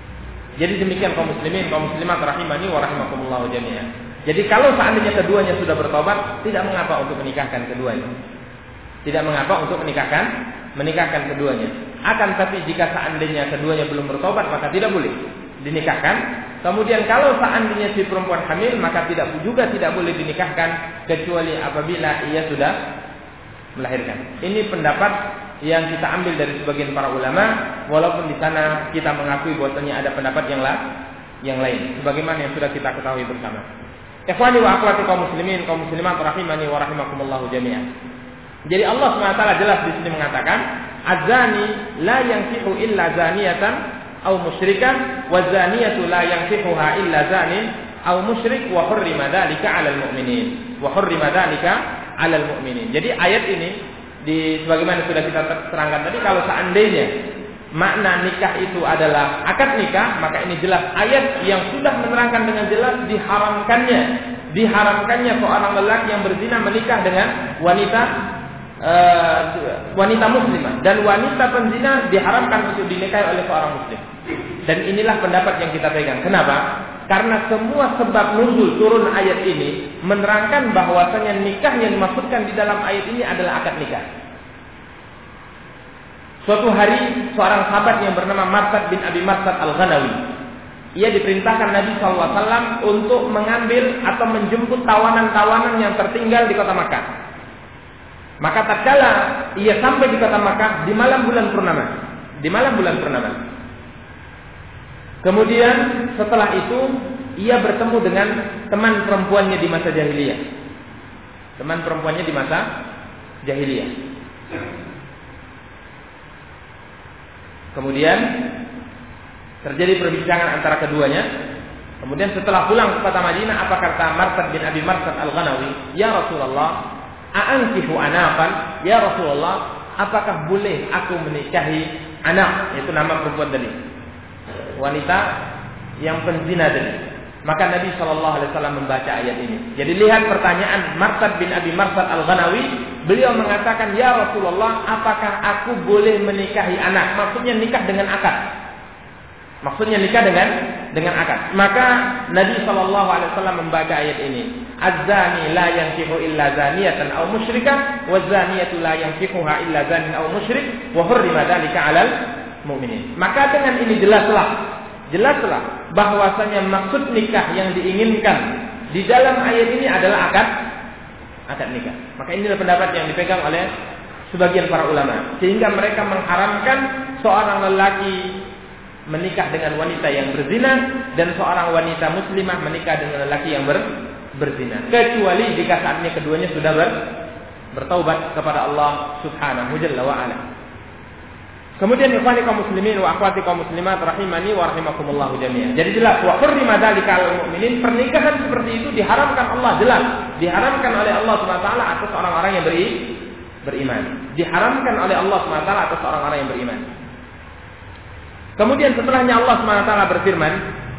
A: Jadi demikian kaum muslimin, kaum muslimat rahimani wa rahimakumullah jami'an. Jadi kalau seandainya keduanya sudah bertobat, tidak mengapa untuk menikahkan keduanya. Tidak mengapa untuk menikahkan menikahkan keduanya. Akan tapi jika seandainya keduanya belum bertobat, maka tidak boleh dinikahkan. Kemudian kalau seandainya si perempuan hamil, maka tidak juga tidak boleh dinikahkan kecuali apabila ia sudah melahirkan. Ini pendapat yang kita ambil dari sebagian para ulama, walaupun di sana kita mengakui bahwasanya ada pendapat yang lain, yang lain, sebagaimana yang sudah kita ketahui bersama. Ikhwani wa akhwati kaum muslimin, kaum muslimat rahimani wa rahimakumullah jami'an. Jadi Allah subhanahu wa taala jelas di sini mengatakan, az-zani la yankihu illa zaniyatan aw musyrikan, wa zaniyatu la yankihuha illa zanin aw musyrik, wa hurrima dzalika 'alal mu'minin. Wa hurrima dzalika 'alal mu'minin. Jadi ayat ini di sebagaimana sudah kita terangkan tadi, kalau seandainya makna nikah itu adalah akad nikah, maka ini jelas ayat yang sudah menerangkan dengan jelas diharamkannya diharamkannya seorang lelaki yang berzina menikah dengan wanita uh, wanita muslimah, dan wanita penzina diharamkan untuk dinikahi oleh seorang muslim. Dan inilah pendapat yang kita pegang. Kenapa? Karena semua sebab nuzul turun ayat ini menerangkan bahwasanya nikah yang dimaksudkan di dalam ayat ini adalah akad nikah. Suatu hari seorang sahabat yang bernama Marsad bin Abi Marsad Al-Ghanawi, ia diperintahkan Nabi shallallahu alaihi wasallam untuk mengambil atau menjemput tawanan-tawanan yang tertinggal di kota Makkah. Maka tatkala ia sampai di kota Makkah di malam bulan purnama, di malam bulan purnama. Kemudian setelah itu ia bertemu dengan teman perempuannya di masa jahiliyah. Teman perempuannya di masa jahiliyah. Kemudian terjadi perbincangan antara keduanya. Kemudian setelah pulang ke kota Madinah, apa kata Marsad bin Abi Marsad Al-Ghanawi? Ya Rasulullah, a'ankihu anaqan? Ya Rasulullah, apakah boleh aku menikahi anak? Itu nama perempuan tadi, wanita yang penzina tadi. Maka Nabi shallallahu alaihi wasallam membaca ayat ini. Jadi lihat pertanyaan Marsad bin Abi Marsad Al-Ghanawi. Beliau mengatakan, ya Rasulullah, apakah aku boleh menikahi anak? Maksudnya nikah dengan akad. Maksudnya nikah dengan dengan akad. Maka Nabi shallallahu alaihi wasallam membaca ayat ini. Az-zani la yankihu illa zaniyatan aw musyrikah, wa zaniyatu la yankihuha illa zanin aw musyrik, wa hurrima dzalika 'alal mu'minin. Maka dengan ini jelaslah Jelaslah bahwasanya maksud nikah yang diinginkan di dalam ayat ini adalah akad akad nikah. Maka inilah pendapat yang dipegang oleh sebagian para ulama, sehingga mereka mengharamkan seorang lelaki menikah dengan wanita yang berzina dan seorang wanita muslimah menikah dengan lelaki yang ber, berzina, kecuali jika saatnya keduanya sudah ber, bertaubat kepada Allah Subhanahu wa ta'ala. Kemudian ikhwani kaum muslimin wa akhwati kaum muslimat rahimani wa rahimakumullah jami'an. Jadi jelas wa hurrima dzalika 'alal mu'minin, pernikahan seperti itu diharamkan Allah, jelas diharamkan oleh Allah Subhanahu wa taala atas orang-orang yang beri, beriman. Diharamkan oleh Allah Subhanahu wa taala atas orang-orang yang beriman. Kemudian setelahnya Allah Subhanahu wa taala berfirman,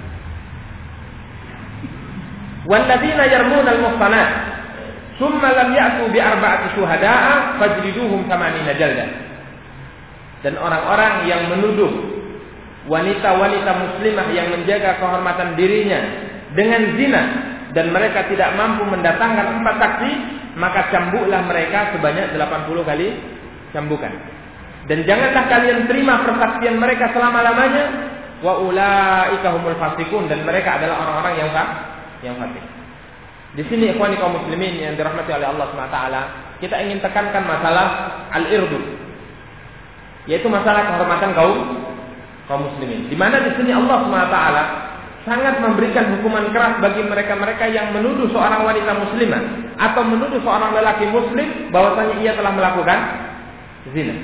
A: "Walladzina yarmuna al-muhsanat tsumma lam ya'tu bi arba'ati syuhada'a fajliduhum thamanina jaldah." Dan orang-orang yang menuduh wanita-wanita muslimah yang menjaga kehormatan dirinya dengan zina dan mereka tidak mampu mendatangkan empat saksi, maka cambuklah mereka sebanyak delapan puluh kali cambukan. Dan janganlah kalian terima persaksian mereka selama-lamanya. Wa ulaika humul fasiqun, dan mereka adalah orang-orang yang yang fasik. Di sini ikhwani kaum muslimin yang dirahmati oleh Allah Subhanahu wa taala, kita ingin tekankan masalah al-irdu, yaitu masalah kehormatan kaum kaum muslimin. Di mana di sini Allah Subhanahu wa taala sangat memberikan hukuman keras bagi mereka-mereka yang menuduh seorang wanita muslimah atau menuduh seorang lelaki muslim bahwasanya ia telah melakukan zina.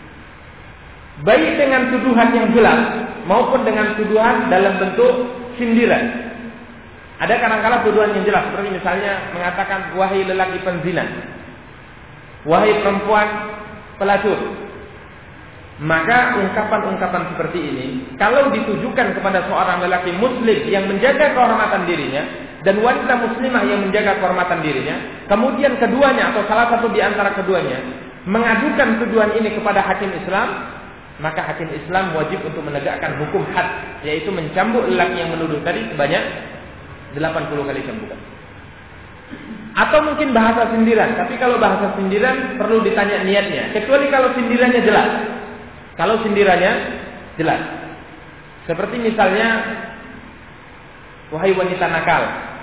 A: Baik dengan tuduhan yang jelas maupun dengan tuduhan dalam bentuk sindiran. Ada kadang-kala tuduhan yang jelas, seperti misalnya mengatakan, wahai lelaki penzina, wahai perempuan pelacur. Maka ungkapan-ungkapan seperti ini kalau ditujukan kepada seorang lelaki muslim yang menjaga kehormatan dirinya dan wanita muslimah yang menjaga kehormatan dirinya, kemudian keduanya atau salah satu di antara keduanya mengadukan tuduhan ini kepada hakim Islam, maka hakim Islam wajib untuk menegakkan hukum had, yaitu mencambuk lelaki yang menuduh tadi sebanyak delapan puluh kali cambukan. Atau mungkin bahasa sindiran, tapi kalau bahasa sindiran perlu ditanya niatnya, kecuali kalau sindirannya jelas. Kalau sindirannya jelas, seperti misalnya, wahai wanita nakal,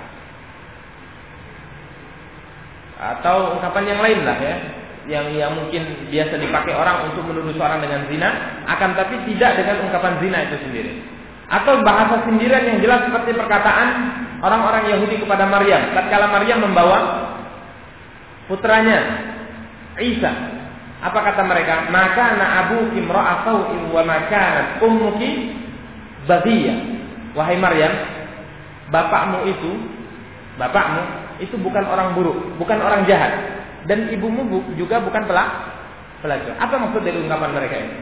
A: atau ungkapan yang lain lah ya, yang yang mungkin biasa dipakai orang untuk menuduh seorang dengan zina, akan tapi tidak dengan ungkapan zina itu sendiri. Atau bahasa sindiran yang jelas seperti perkataan orang-orang Yahudi kepada Maryam tatkala Maryam membawa putranya Isa. Apa kata mereka? Maka na abuki imra'a sau'in wa ma kanat ummuki baghiyah. Wahai Maryam, bapakmu itu, bapakmu itu bukan orang buruk, bukan orang jahat, dan ibumu juga bukan pelacur. Apa maksud dari ungkapan mereka ini?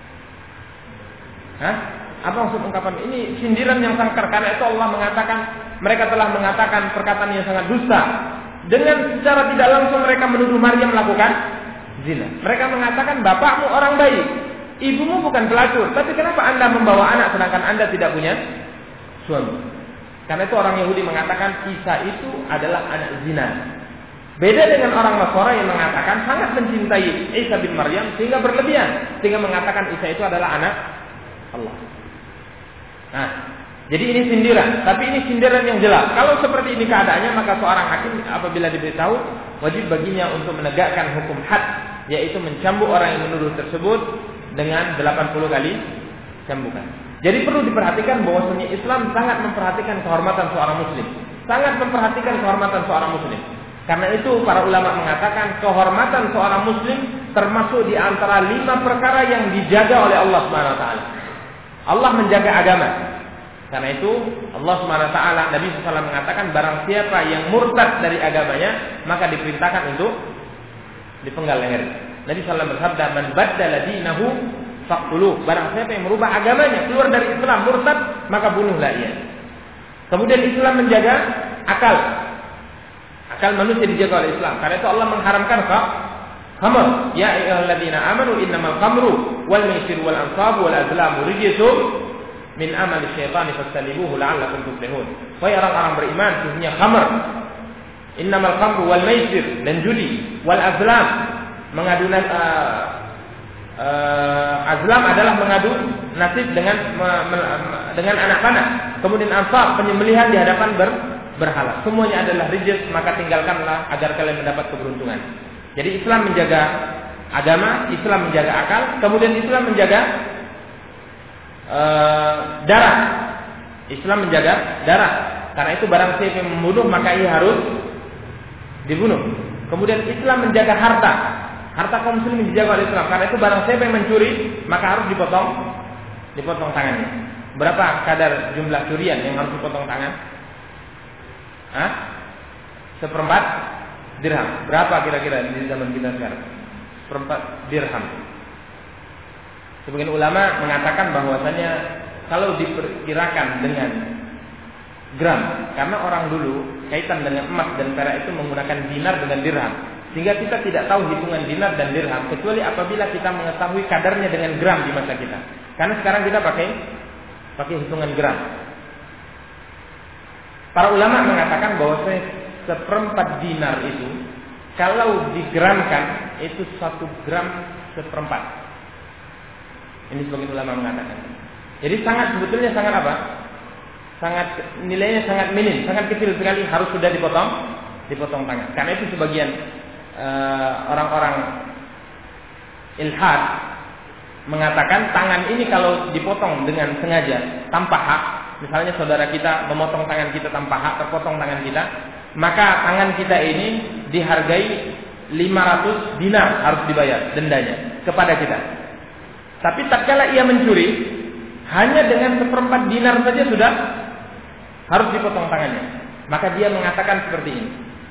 A: Hah? Apa maksud ungkapan ini? Sindiran yang sangkar. Karena itu Allah mengatakan, mereka telah mengatakan perkataan yang sangat dusta. Dengan secara tidak langsung mereka menuduh Maryam melakukan zina. Mereka mengatakan bapakmu orang baik, ibumu bukan pelacur, tapi kenapa anda membawa anak sedangkan anda tidak punya suami? Karena itu orang Yahudi mengatakan Isa itu adalah anak zina. Beda dengan orang Nasara yang mengatakan sangat mencintai Isa bin Maryam sehingga berlebihan, sehingga mengatakan Isa itu adalah anak Allah. Nah, jadi ini sindiran, tapi ini sindiran yang jelas. Kalau seperti ini keadaannya, maka seorang hakim apabila diberitahu, wajib baginya untuk menegakkan hukum had, yaitu mencambuk orang yang menuduh tersebut dengan delapan puluh kali cambukan. Jadi perlu diperhatikan bahwasanya Islam sangat memperhatikan kehormatan seorang muslim, sangat memperhatikan kehormatan seorang muslim. Karena itu para ulama mengatakan kehormatan seorang muslim termasuk di antara lima perkara yang dijaga oleh Allah Subhanahu wa taala. Allah menjaga agama. Karena itu Allah Subhanahu wa taala, Nabi shallallahu alaihi wasallam mengatakan barang siapa yang murtad dari agamanya, maka diperintahkan untuk dipenggal leher. Nabi shallallahu alaihi wasallam bersabda, "Man baddala dinahu faqtuluh." Barang siapa yang merubah agamanya, keluar dari Islam, murtad, maka bunuhlah ia. Kemudian Islam menjaga akal. Akal manusia dijaga oleh Islam. Karena itu Allah mengharamkan khamr. Ya ayyuhalladzina amanu innamal khamru wal maisir wal ansab wal azlamu rijsun min amali syaitani fastanibuhu la'allakum tuflihun. Wahai orang-orang beriman, sesungguhnya khamr, innamal khamru wal maisir, dan judi, wal azlam, mengadu uh, uh, azlam adalah mengadu nasib dengan me, me, dengan anak panah. Kemudian ansab, penyembelihan di hadapan ber, berhala. Semuanya adalah rijis, maka tinggalkanlah agar kalian mendapat keberuntungan. Jadi Islam menjaga agama, Islam menjaga akal, kemudian Islam menjaga Uh, darah. Islam menjaga darah. Karena itu barang siapa yang membunuh maka ia harus dibunuh. Kemudian Islam menjaga harta. Harta kaum muslimin dijaga oleh Islam. Karena itu barang siapa yang mencuri maka harus dipotong dipotong tangannya. Berapa kadar jumlah curian yang harus dipotong tangan? Hah? Seperempat dirham. Berapa kira-kira di zaman kita sekarang? Seperempat dirham. Sebagian ulama mengatakan bahwasanya kalau diperkirakan dengan gram, karena orang dulu kaitan dengan emas dan perak itu menggunakan dinar dengan dirham, sehingga kita tidak tahu hitungan dinar dan dirham kecuali apabila kita mengetahui kadarnya dengan gram di masa kita. Karena sekarang kita pakai pakai hitungan gram. Para ulama mengatakan bahwasanya seperempat dinar itu kalau digramkan itu satu gram seperempat. Ini sebagian ulama mengatakan. Jadi sangat sebetulnya sangat apa? Sangat nilainya sangat minim, sangat kecil sekali, harus sudah dipotong, dipotong tangan. Karena itu sebagian uh, orang-orang ilhad mengatakan tangan ini kalau dipotong dengan sengaja tanpa hak, misalnya saudara kita memotong tangan kita tanpa hak, terpotong tangan kita, maka tangan kita ini dihargai lima ratus dinar harus dibayar dendanya kepada kita. Tapi tatkala ia mencuri, hanya dengan seperempat dinar saja sudah harus dipotong tangannya. Maka dia mengatakan seperti ini.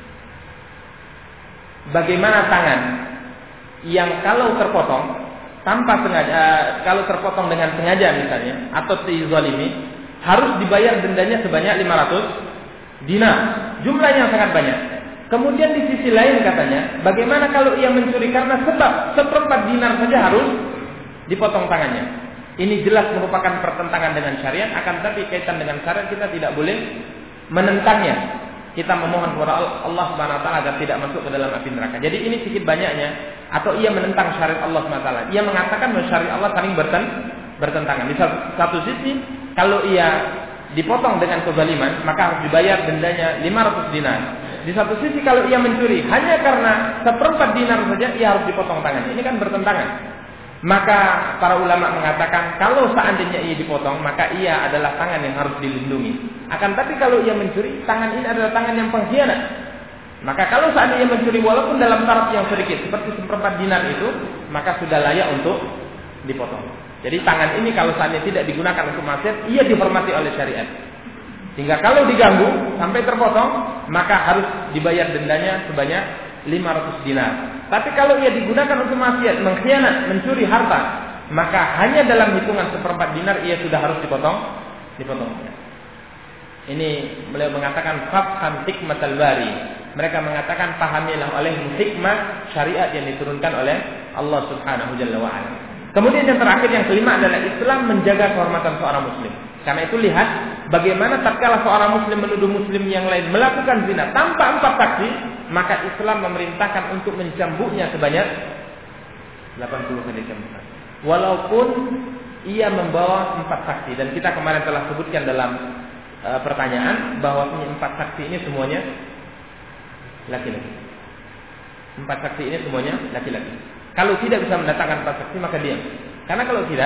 A: Bagaimana tangan yang kalau terpotong tanpa sengaja, kalau terpotong dengan sengaja misalnya, atau tizalimi, harus dibayar dendanya sebanyak lima ratus dinar. Jumlahnya sangat banyak. Kemudian di sisi lain katanya, bagaimana kalau ia mencuri karena sebab seperempat dinar saja harus dipotong tangannya. Ini jelas merupakan pertentangan dengan syariat, akan tetapi kaitan dengan syariat kita tidak boleh menentangnya. Kita memohon kepada Allah Subhanahu wa taala agar tidak masuk ke dalam api neraka. Jadi ini sedikit banyaknya atau ia menentang syariat Allah Subhanahu wa taala. Ia mengatakan bahwa syariat Allah saling bertentangan. Di satu, satu sisi kalau ia dipotong dengan kezaliman, maka harus dibayar dendanya lima ratus dinar. Di satu sisi kalau ia mencuri hanya karena seperempat dinar saja, ia harus dipotong tangannya. Ini kan bertentangan. Maka para ulama mengatakan kalau seandainya ia dipotong, maka ia adalah tangan yang harus dilindungi. Akan tapi kalau ia mencuri, tangan ini adalah tangan yang pengkhianat. Maka kalau seandainya mencuri walaupun dalam taraf yang sedikit seperti seperempat dinar itu, maka sudah layak untuk dipotong. Jadi tangan ini kalau seandainya tidak digunakan untuk maksiat, ia dihormati oleh syariat. Sehingga kalau diganggu sampai terpotong, maka harus dibayar dendanya sebanyak lima ratus dinar. Tapi kalau ia digunakan untuk maksiat, mengkhianat, mencuri harta, maka hanya dalam hitungan seperempat dinar ia sudah harus dipotong, dipotong. Ini beliau mengatakan fafham hikmatal bari. Mereka mengatakan pahamilah oleh hikmah syariat yang diturunkan oleh Allah Subhanahu Jalla wa Ala. Kemudian yang terakhir, yang kelima adalah Islam menjaga kehormatan seorang muslim. Karena itu lihat bagaimana tatkala seorang muslim menuduh muslim yang lain melakukan zina tanpa empat saksi, maka Islam memerintahkan untuk mencambuknya sebanyak delapan puluh kali cambukan. Walaupun ia membawa empat saksi, dan kita kemarin telah sebutkan dalam uh, pertanyaan bahwa empat saksi ini semuanya laki-laki. Empat saksi ini semuanya laki-laki. Kalau tidak bisa mendatangkan empat saksi, maka diam. Karena kalau tidak,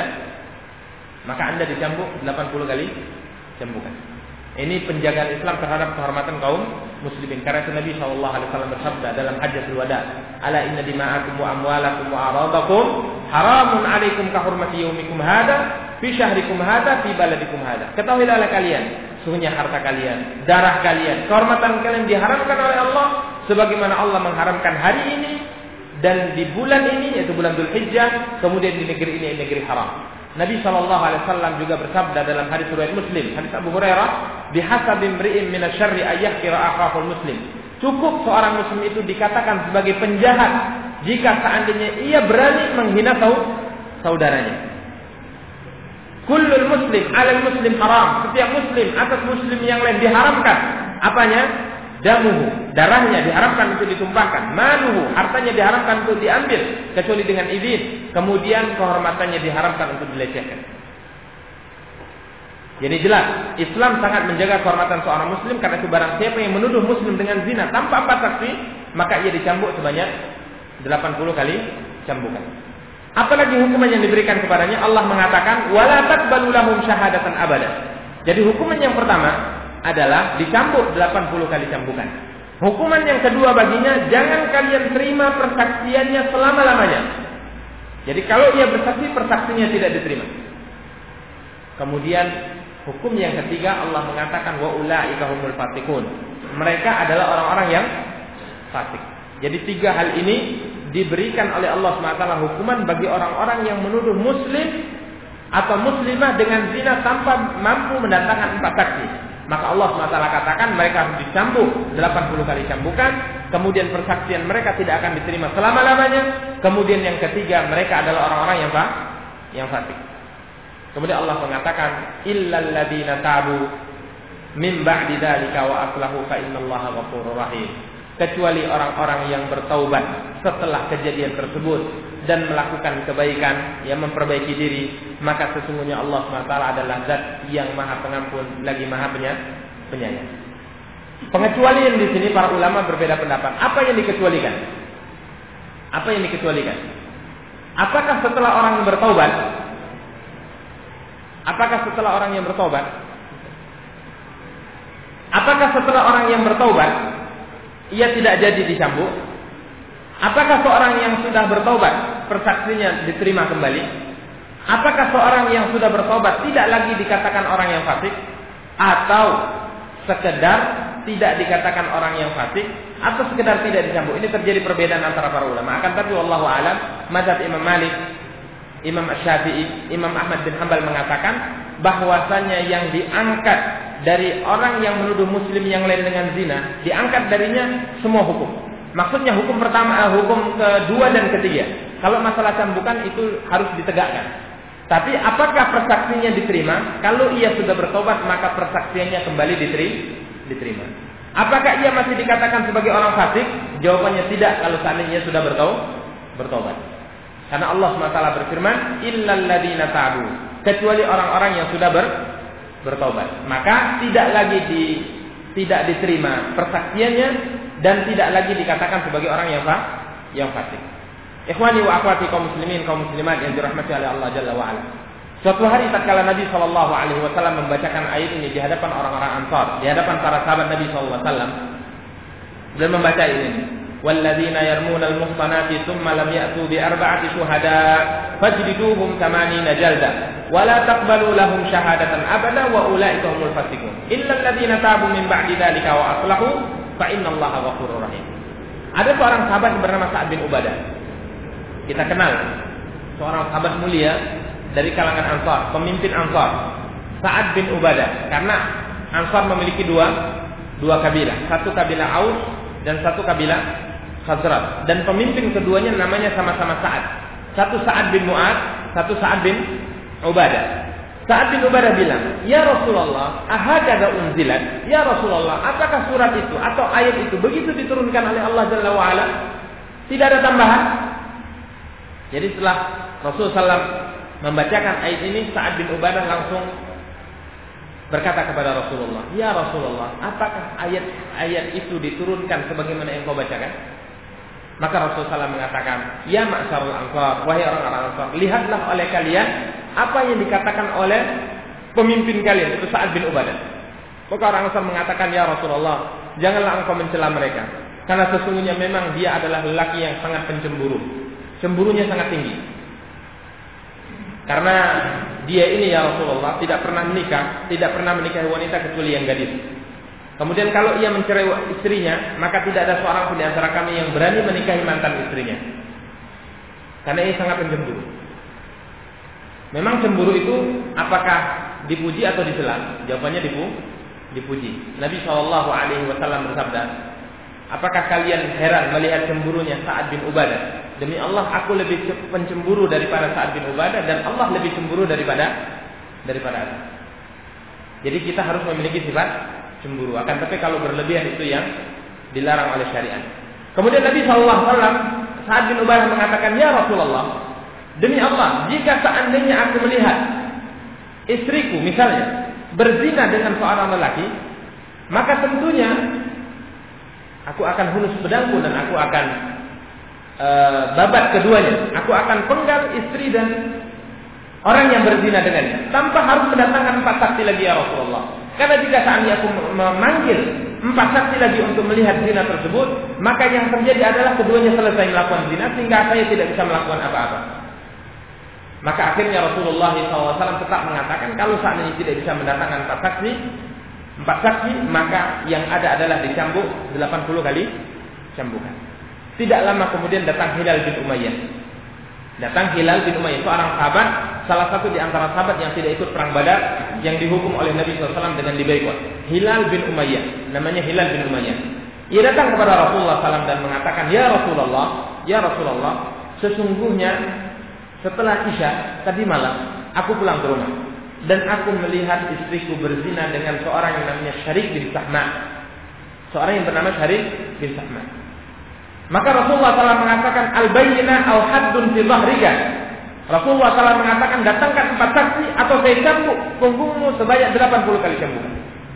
A: maka Anda dicambuk delapan puluh kali cambukan. Ini penjagaan Islam terhadap kehormatan kaum muslimin. Karena itu Nabi shallallahu alaihi wasallam bersabda dalam hajjatul wada, "Ala inna dima'akum wa amwalakum wa aradakum haramun 'alaikum ka hurmati yaumikum hada fi syahrikum hada fi baladikum hada." Ketahuilah kalian, sungguhnya harta kalian, darah kalian, kehormatan kalian diharamkan oleh Allah sebagaimana Allah mengharamkan hari ini dan di bulan ini, yaitu bulan Dzulhijjah, kemudian di negeri ini, negeri haram. Nabi shallallahu alaihi wasallam juga bersabda dalam hadis riwayat Muslim, hadis Abu Hurairah, "Bihasabi imri'in minasyarri ayyahkira akhahul muslim." Cukup seorang muslim itu dikatakan sebagai penjahat jika seandainya ia berani menghina saudaranya. Kullul muslim 'alal muslim haram. Setiap muslim atas muslim yang lain diharamkan. Apanya? Damuhu, darahnya diharamkan untuk ditumpahkan. Maluhu, hartanya diharamkan untuk diambil kecuali dengan izin. Kemudian kehormatannya diharamkan untuk dilecehkan. Jadi jelas Islam sangat menjaga kehormatan seorang muslim. Karena itu barang siapa yang menuduh muslim dengan zina tanpa empat saksi, maka ia dicambuk sebanyak delapan puluh kali cambukan. Apalagi hukuman yang diberikan kepadanya, Allah mengatakan wala taqbalu lahum syahadatan abada. Jadi hukuman yang pertama adalah dicambuk delapan puluh kali cambukan. Hukuman yang kedua baginya, jangan kalian terima persaksiannya selama-lamanya. Jadi kalau ia bersaksi, persaksinya tidak diterima. Kemudian hukum yang ketiga, Allah mengatakan wa ulaika humul fasiqun. Mereka adalah orang-orang yang fasik. Jadi tiga hal ini diberikan oleh Allah subhanahu wa taala hukuman bagi orang-orang yang menuduh muslim atau muslimah dengan zina tanpa mampu mendatangkan empat saksi. Maka Allah subhanahu wa taala katakan mereka harus dicambuk delapan puluh kali cambukan. Kemudian persaksian mereka tidak akan diterima selama-lamanya. Kemudian yang ketiga, mereka adalah orang-orang yang fa- yang fasik. Kemudian Allah mengatakan illal ladzina tabu min ba'di dzalika wa aslahu fa innallaha ghafurur rahim. Kecuali orang-orang yang bertaubat setelah kejadian tersebut dan melakukan kebaikan, yang memperbaiki diri, maka sesungguhnya Allah subhanahu wa taala adalah zat yang maha pengampun lagi maha penyayang. Pengecualian di sini para ulama berbeda pendapat. Apa yang dikecualikan? Apa yang dikecualikan? Apakah setelah orang yang bertaubat? Apakah setelah orang yang bertaubat? Apakah setelah orang yang bertaubat ia tidak jadi dicambuk? Apakah seorang yang sudah bertaubat persaksinya diterima kembali? Apakah seorang yang sudah bertaubat tidak lagi dikatakan orang yang fasik? Atau sekedar tidak dikatakan orang yang fasik? Atau sekedar tidak dicambuk? Ini terjadi perbedaan antara para ulama. Akan tapi wallahu alam, mazhab Imam Malik, Imam Syafi'i, Imam Ahmad bin Hanbal mengatakan bahwasanya yang diangkat dari orang yang menuduh muslim yang lain dengan zina, diangkat darinya semua hukum. Maksudnya hukum pertama, hukum kedua dan ketiga. Kalau masalah cambukan itu harus ditegakkan. Tapi apakah persaksiannya diterima? Kalau ia sudah bertobat, maka persaksiannya kembali diterima. Apakah ia masih dikatakan sebagai orang fasik? Jawabannya tidak kalau seandainya sudah bertobat. Karena Allah subhanahu wa taala berfirman, illal ladzina tabu, kecuali orang-orang yang sudah ber, bertobat. Maka tidak lagi di, tidak diterima persaksiannya dan tidak lagi dikatakan sebagai orang yang fa, yang fasik. Ikhwani wa akhwati kaum muslimin, kaum muslimat yang dirahmati oleh Allah Jalla wa Ala. Suatu hari tatkala Nabi sallallahu alaihi wasallam membacakan ayat ini di hadapan orang-orang Ansar, di hadapan para sahabat Nabi sallallahu alaihi wasallam, dan membaca ini, walladzina yarmuna al-muhsanati tsumma lam ya'tu bi arba'ati syuhada fajliduhum thamanina jalda wa la taqbalu lahum syahadatan abada wa ulaika humul fasiqun illa alladzina tabu min ba'di dzalika wa aslahu fa innallaha ghafurur rahim. Ada seorang sahabat yang bernama Sa'ad bin Ubadah. Kita kenal seorang sahabat mulia dari kalangan Ansar, pemimpin Ansar, Sa'ad bin Ubadah. Karena Ansar memiliki dua dua kabilah, satu kabilah Aus dan satu kabilah Khazraj. Dan pemimpin keduanya namanya sama-sama Sa'ad. Satu Sa'ad bin Mu'ad, satu Sa'ad bin Ubadah. Sa'ad bin Ubadah bilang, "Ya Rasulullah, ahakadza unzilat?" Ya Rasulullah, apakah surat itu atau ayat itu begitu diturunkan oleh Allah Jalla wa Ala? Tidak ada tambahan? Jadi setelah Rasulullah sallallahu alaihi wasallam membacakan ayat ini, Sa'ad bin Ubadah langsung berkata kepada Rasulullah, "Ya Rasulullah, apakah ayat-ayat itu diturunkan sebagaimana yang kau bacakan?" Maka Rasulullah sallallahu alaihi wasallam mengatakan, "Ya ma'syarul ansar, wahai orang-orang Ansar, lihatlah oleh kalian apa yang dikatakan oleh pemimpin kalian, itu Sa'ad bin Ubadah." Maka orang Ansar mengatakan, "Ya Rasulullah, janganlah engkau mencela mereka, karena sesungguhnya memang dia adalah lelaki yang sangat pencemburu. Cemburunya sangat tinggi. Karena dia ini ya Rasulullah tidak pernah menikah, tidak pernah menikahi wanita kecuali yang gadis. Kemudian kalau ia mencerai istrinya, maka tidak ada seorang pun di antara kami yang berani menikahi mantan istrinya. Karena ia sangat pencemburu." Memang cemburu itu apakah dipuji atau dicela? Jawabannya dipu, dipuji. Nabi shallallahu alaihi wasallam bersabda, "Apakah kalian heran melihat cemburunya Sa'ad bin Ubadah? Demi Allah, aku lebih pencemburu daripada Sa'ad bin Ubadah dan Allah lebih cemburu daripada daripada aku." Jadi kita harus memiliki sifat cemburu. Akan tetapi kalau berlebihan itu yang dilarang oleh syariat. Kemudian Nabi shallallahu alaihi wasallam, Sa'ad bin Ubadah mengatakan, "Ya Rasulullah, demi Allah, jika seandainya aku melihat istriku misalnya berzina dengan seorang lelaki, maka tentunya aku akan hunus pedangku dan aku akan Uh, babat keduanya. Aku akan penggal istri dan orang yang berzina dengannya tanpa harus mendatangkan empat saksi lagi ya Rasulullah. Karena jika seandainya aku memanggil empat saksi lagi untuk melihat zina tersebut, maka yang terjadi adalah keduanya selesai melakukan zina sehingga saya tidak bisa melakukan apa-apa. Maka akhirnya Rasulullah shallallahu alaihi wasallam tetap mengatakan, kalau seandainya tidak bisa mendatangkan empat saksi, empat saksi, maka yang ada adalah dicambuk delapan puluh kali cambukan. Tidak lama kemudian datang Hilal bin Umayyah. Datang Hilal bin Umayyah, seorang sahabat, salah satu di antara sahabat yang tidak ikut perang Badar, yang dihukum oleh Nabi shallallahu alaihi wasallam dengan diboikot. Hilal bin Umayyah, namanya Hilal bin Umayyah. Ia datang kepada Rasulullah shallallahu alaihi wasallam dan mengatakan, "Ya Rasulullah, ya Rasulullah, sesungguhnya setelah Isya tadi malam aku pulang ke rumah dan aku melihat istriku berzina dengan seorang yang namanya Syarik bin Sahma." Seorang yang bernama Syarik bin Sahma. Maka Rasulullah shallallahu alaihi wasallam mengatakan, "Al-bayyinah au haddun fi dhahrika." Rasulullah shallallahu alaihi wasallam mengatakan, "Datangkan empat saksi atau saya cambuk punggungmu sebanyak delapan puluh kali cambukan."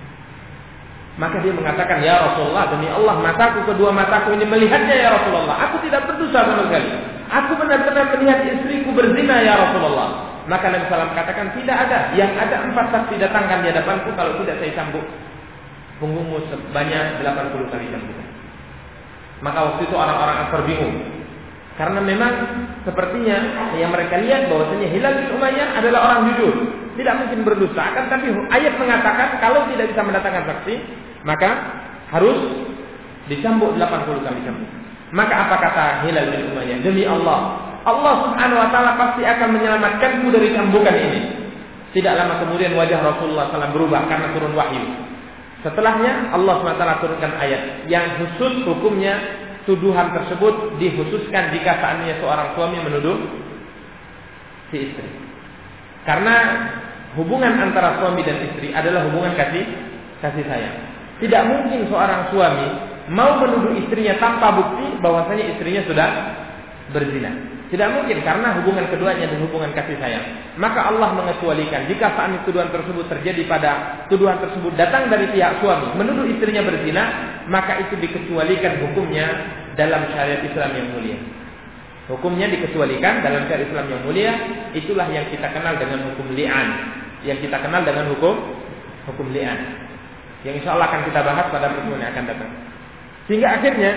A: Maka dia mengatakan, "Ya Rasulullah, demi Allah, mataku kedua mataku ini melihatnya ya Rasulullah. Aku tidak berdosa sama sekali. Aku benar-benar melihat istriku berzina ya Rasulullah." Maka Nabi shallallahu alaihi wasallam katakan, "Tidak ada. Yang ada empat saksi, datangkan di hadapanku, kalau tidak saya cambuk punggungmu sebanyak delapan puluh kali cambukan." Maka waktu itu orang-orang Ansar bingung. Karena memang sepertinya yang mereka lihat bahwasanya Hilal bin Umayyah adalah orang jujur, tidak mungkin berdusta. Akan tapi ayat mengatakan kalau tidak bisa mendatangkan saksi, maka harus dicambuk delapan puluh kali cambuk. Maka apa kata Hilal bin Umayyah? "Demi Allah, Allah Subhanahu wa taala pasti akan menyelamatkanku dari cambukan ini." Tidak lama kemudian wajah Rasulullah shallallahu alaihi wasallam berubah karena turun wahyu. Setelahnya Allah subhanahu wa taala turunkan ayat yang khusus hukumnya tuduhan tersebut dikhususkan jika seandainya seorang suami menuduh si istri. Karena hubungan antara suami dan istri adalah hubungan kasih kasih sayang. Tidak mungkin seorang suami mau menuduh istrinya tanpa bukti bahwasanya istrinya sudah berzina. Tidak mungkin, karena hubungan keduanya adalah hubungan kasih sayang. Maka Allah mengecualikan jika saat tuduhan tersebut terjadi pada tuduhan tersebut datang dari pihak suami menuduh istrinya berzina, maka itu dikecualikan hukumnya dalam syariat Islam yang mulia. Hukumnya dikecualikan dalam syariat Islam yang mulia. Itulah yang kita kenal dengan hukum li'an, yang kita kenal dengan hukum hukum li'an, yang insya Allah akan kita bahas pada pertemuan yang akan datang. Sehingga akhirnya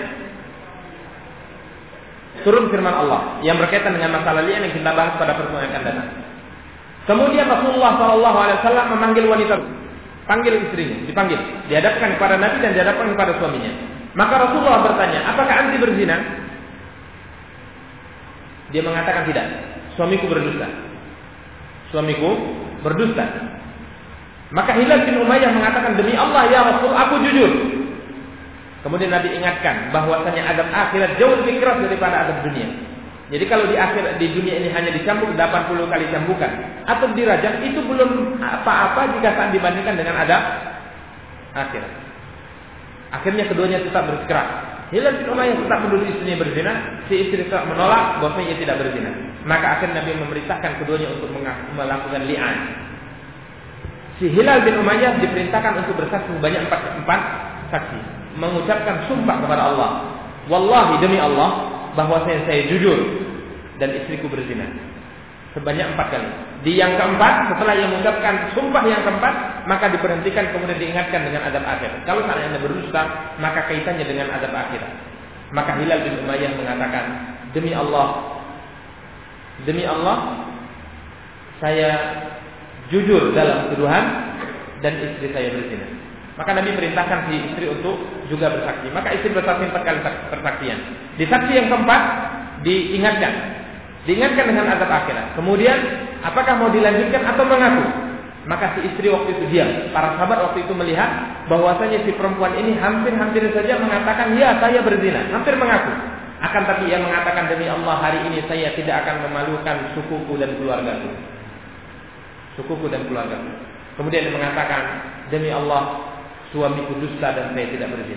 A: turun firman Allah yang berkaitan dengan masalah li'an yang kita bahas pada pertemuan yang akan datang. Kemudian Rasulullah shallallahu alaihi wasallam memanggil wanita, panggil istrinya, dipanggil, dihadapkan kepada Nabi dan dihadapkan kepada suaminya. Maka Rasulullah bertanya, apakah anti berzina? Dia mengatakan tidak. Suamiku berdusta. Suamiku berdusta. Maka Hilal bin Umayyah mengatakan, demi Allah ya Rasul, aku jujur. Kemudian Nabi ingatkan bahwasanya azab akhirat jauh lebih keras daripada azab dunia. Jadi kalau di akhir di dunia ini hanya dicambuk delapan puluh kali cambukan atau dirajam, itu belum apa-apa jika saat dibandingkan dengan azab akhirat. Akhirnya keduanya tetap bersikeras. Hilal bin Umayyah tetap menuduh istrinya berzina, si istri tetap menolak bahwasanya ia tidak berzina. Maka akhirnya Nabi memerintahkan keduanya untuk melakukan li'an. Si Hilal bin Umayyah diperintahkan untuk bersaksi banyak empat empat saksi, mengucapkan sumpah kepada Allah, wallahi demi Allah bahwasanya saya jujur dan istriku berzina, sebanyak empat kali. Di yang keempat, setelah ia mengucapkan sumpah yang keempat, maka diberhentikan kemudian diingatkan dengan azab akhirat. Kalau seandainya berdusta, maka kaitannya dengan azab akhirat. Maka Hilal bin Umayyah mengatakan, demi Allah, demi Allah, saya jujur dalam tuduhan dan istri saya berzina. Maka Nabi perintahkan si istri untuk juga bersaksi. Maka istri bersaksi empat kali persaksian. Di saksi yang keempat diingatkan, diingatkan dengan azab akhirat. Kemudian apakah mau dilanjutkan atau mengaku? Maka si istri waktu itu diam. Para sahabat waktu itu melihat bahwasanya si perempuan ini hampir-hampir saja mengatakan, ya saya berzina, hampir mengaku. Akan tapi ia mengatakan, demi Allah hari ini saya tidak akan memalukan sukuku dan keluargaku. Sukuku dan keluargaku. Kemudian dia mengatakan, demi Allah, suamiku dusta dan saya tidak berzina.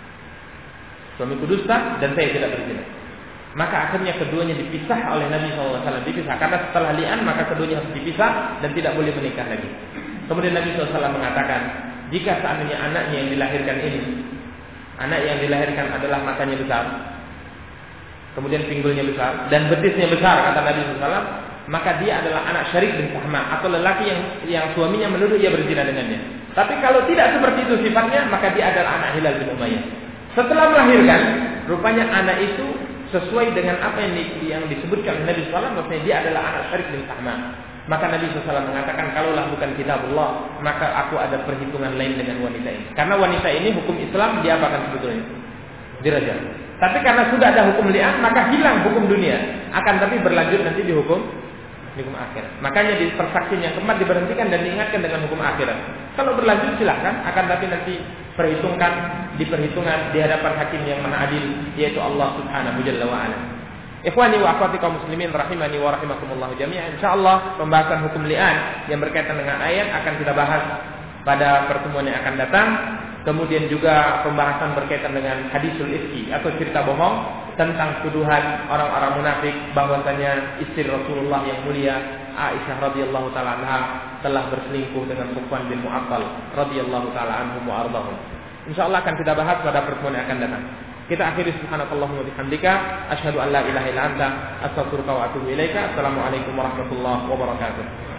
A: Suamiku dusta dan saya tidak berzina. Maka akhirnya keduanya dipisah oleh Nabi shallallahu alaihi wasallam. Dipisah karena setelah li'an maka keduanya harus dipisah dan tidak boleh menikah lagi. Kemudian Nabi shallallahu alaihi wasallam mengatakan, jika seandainya anaknya yang dilahirkan ini, anak yang dilahirkan adalah matanya besar, kemudian pinggulnya besar dan betisnya besar, kata Nabi shallallahu alaihi wasallam, maka dia adalah anak Syarik bin Sahma atau lelaki yang yang suaminya menuduh ia berzina dengannya. Tapi kalau tidak seperti itu sifatnya, maka dia adalah anak Hilal bin Umayyah. Setelah melahirkan, rupanya anak itu sesuai dengan apa yang, di, yang disebutkan oleh Nabi shallallahu alaihi wasallam, maksudnya dia adalah anak Syarik bin Sahma. Maka Nabi shallallahu alaihi wasallam mengatakan, kalaulah bukan kitabullah, maka aku ada perhitungan lain dengan wanita ini. Karena wanita ini hukum Islam diapakan sebetulnya? Dirajam. Tapi karena sudah ada hukum li'an, maka hilang hukum dunia. Akan tapi berlanjut nanti di hukum hukum akhirat. Makanya di persaksian yang keempat diberhentikan dan diingatkan dengan hukum akhirat. Kalau berlanjut silahkan, akan tapi nanti perhitungkan di perhitungan di hadapan hakim yang maha adil, yaitu Allah Subhanahu Jalla wa Ala. Ikhwani wa akhwati kaum muslimin rahimani wa rahimakumullah jami'an. Insyaallah pembahasan hukum li'an yang berkaitan dengan ayat akan kita bahas pada pertemuan yang akan datang. Kemudian juga pembahasan berkaitan dengan hadisul ifki atau cerita bohong tentang tuduhan orang-orang munafik bahwasanya istri Rasulullah yang mulia Aisyah radhiyallahu taala anha telah berselingkuh dengan Sufyan bin Mu'attal radhiyallahu taala anhu wa ardahum. Insyaallah akan kita bahas pada pertemuan yang akan datang. Kita akhiri subhanakallahumma wa bihamdika asyhadu an la ilaha illa anta astaghfiruka wa atubu ilaika. Assalamualaikum warahmatullahi wabarakatuh.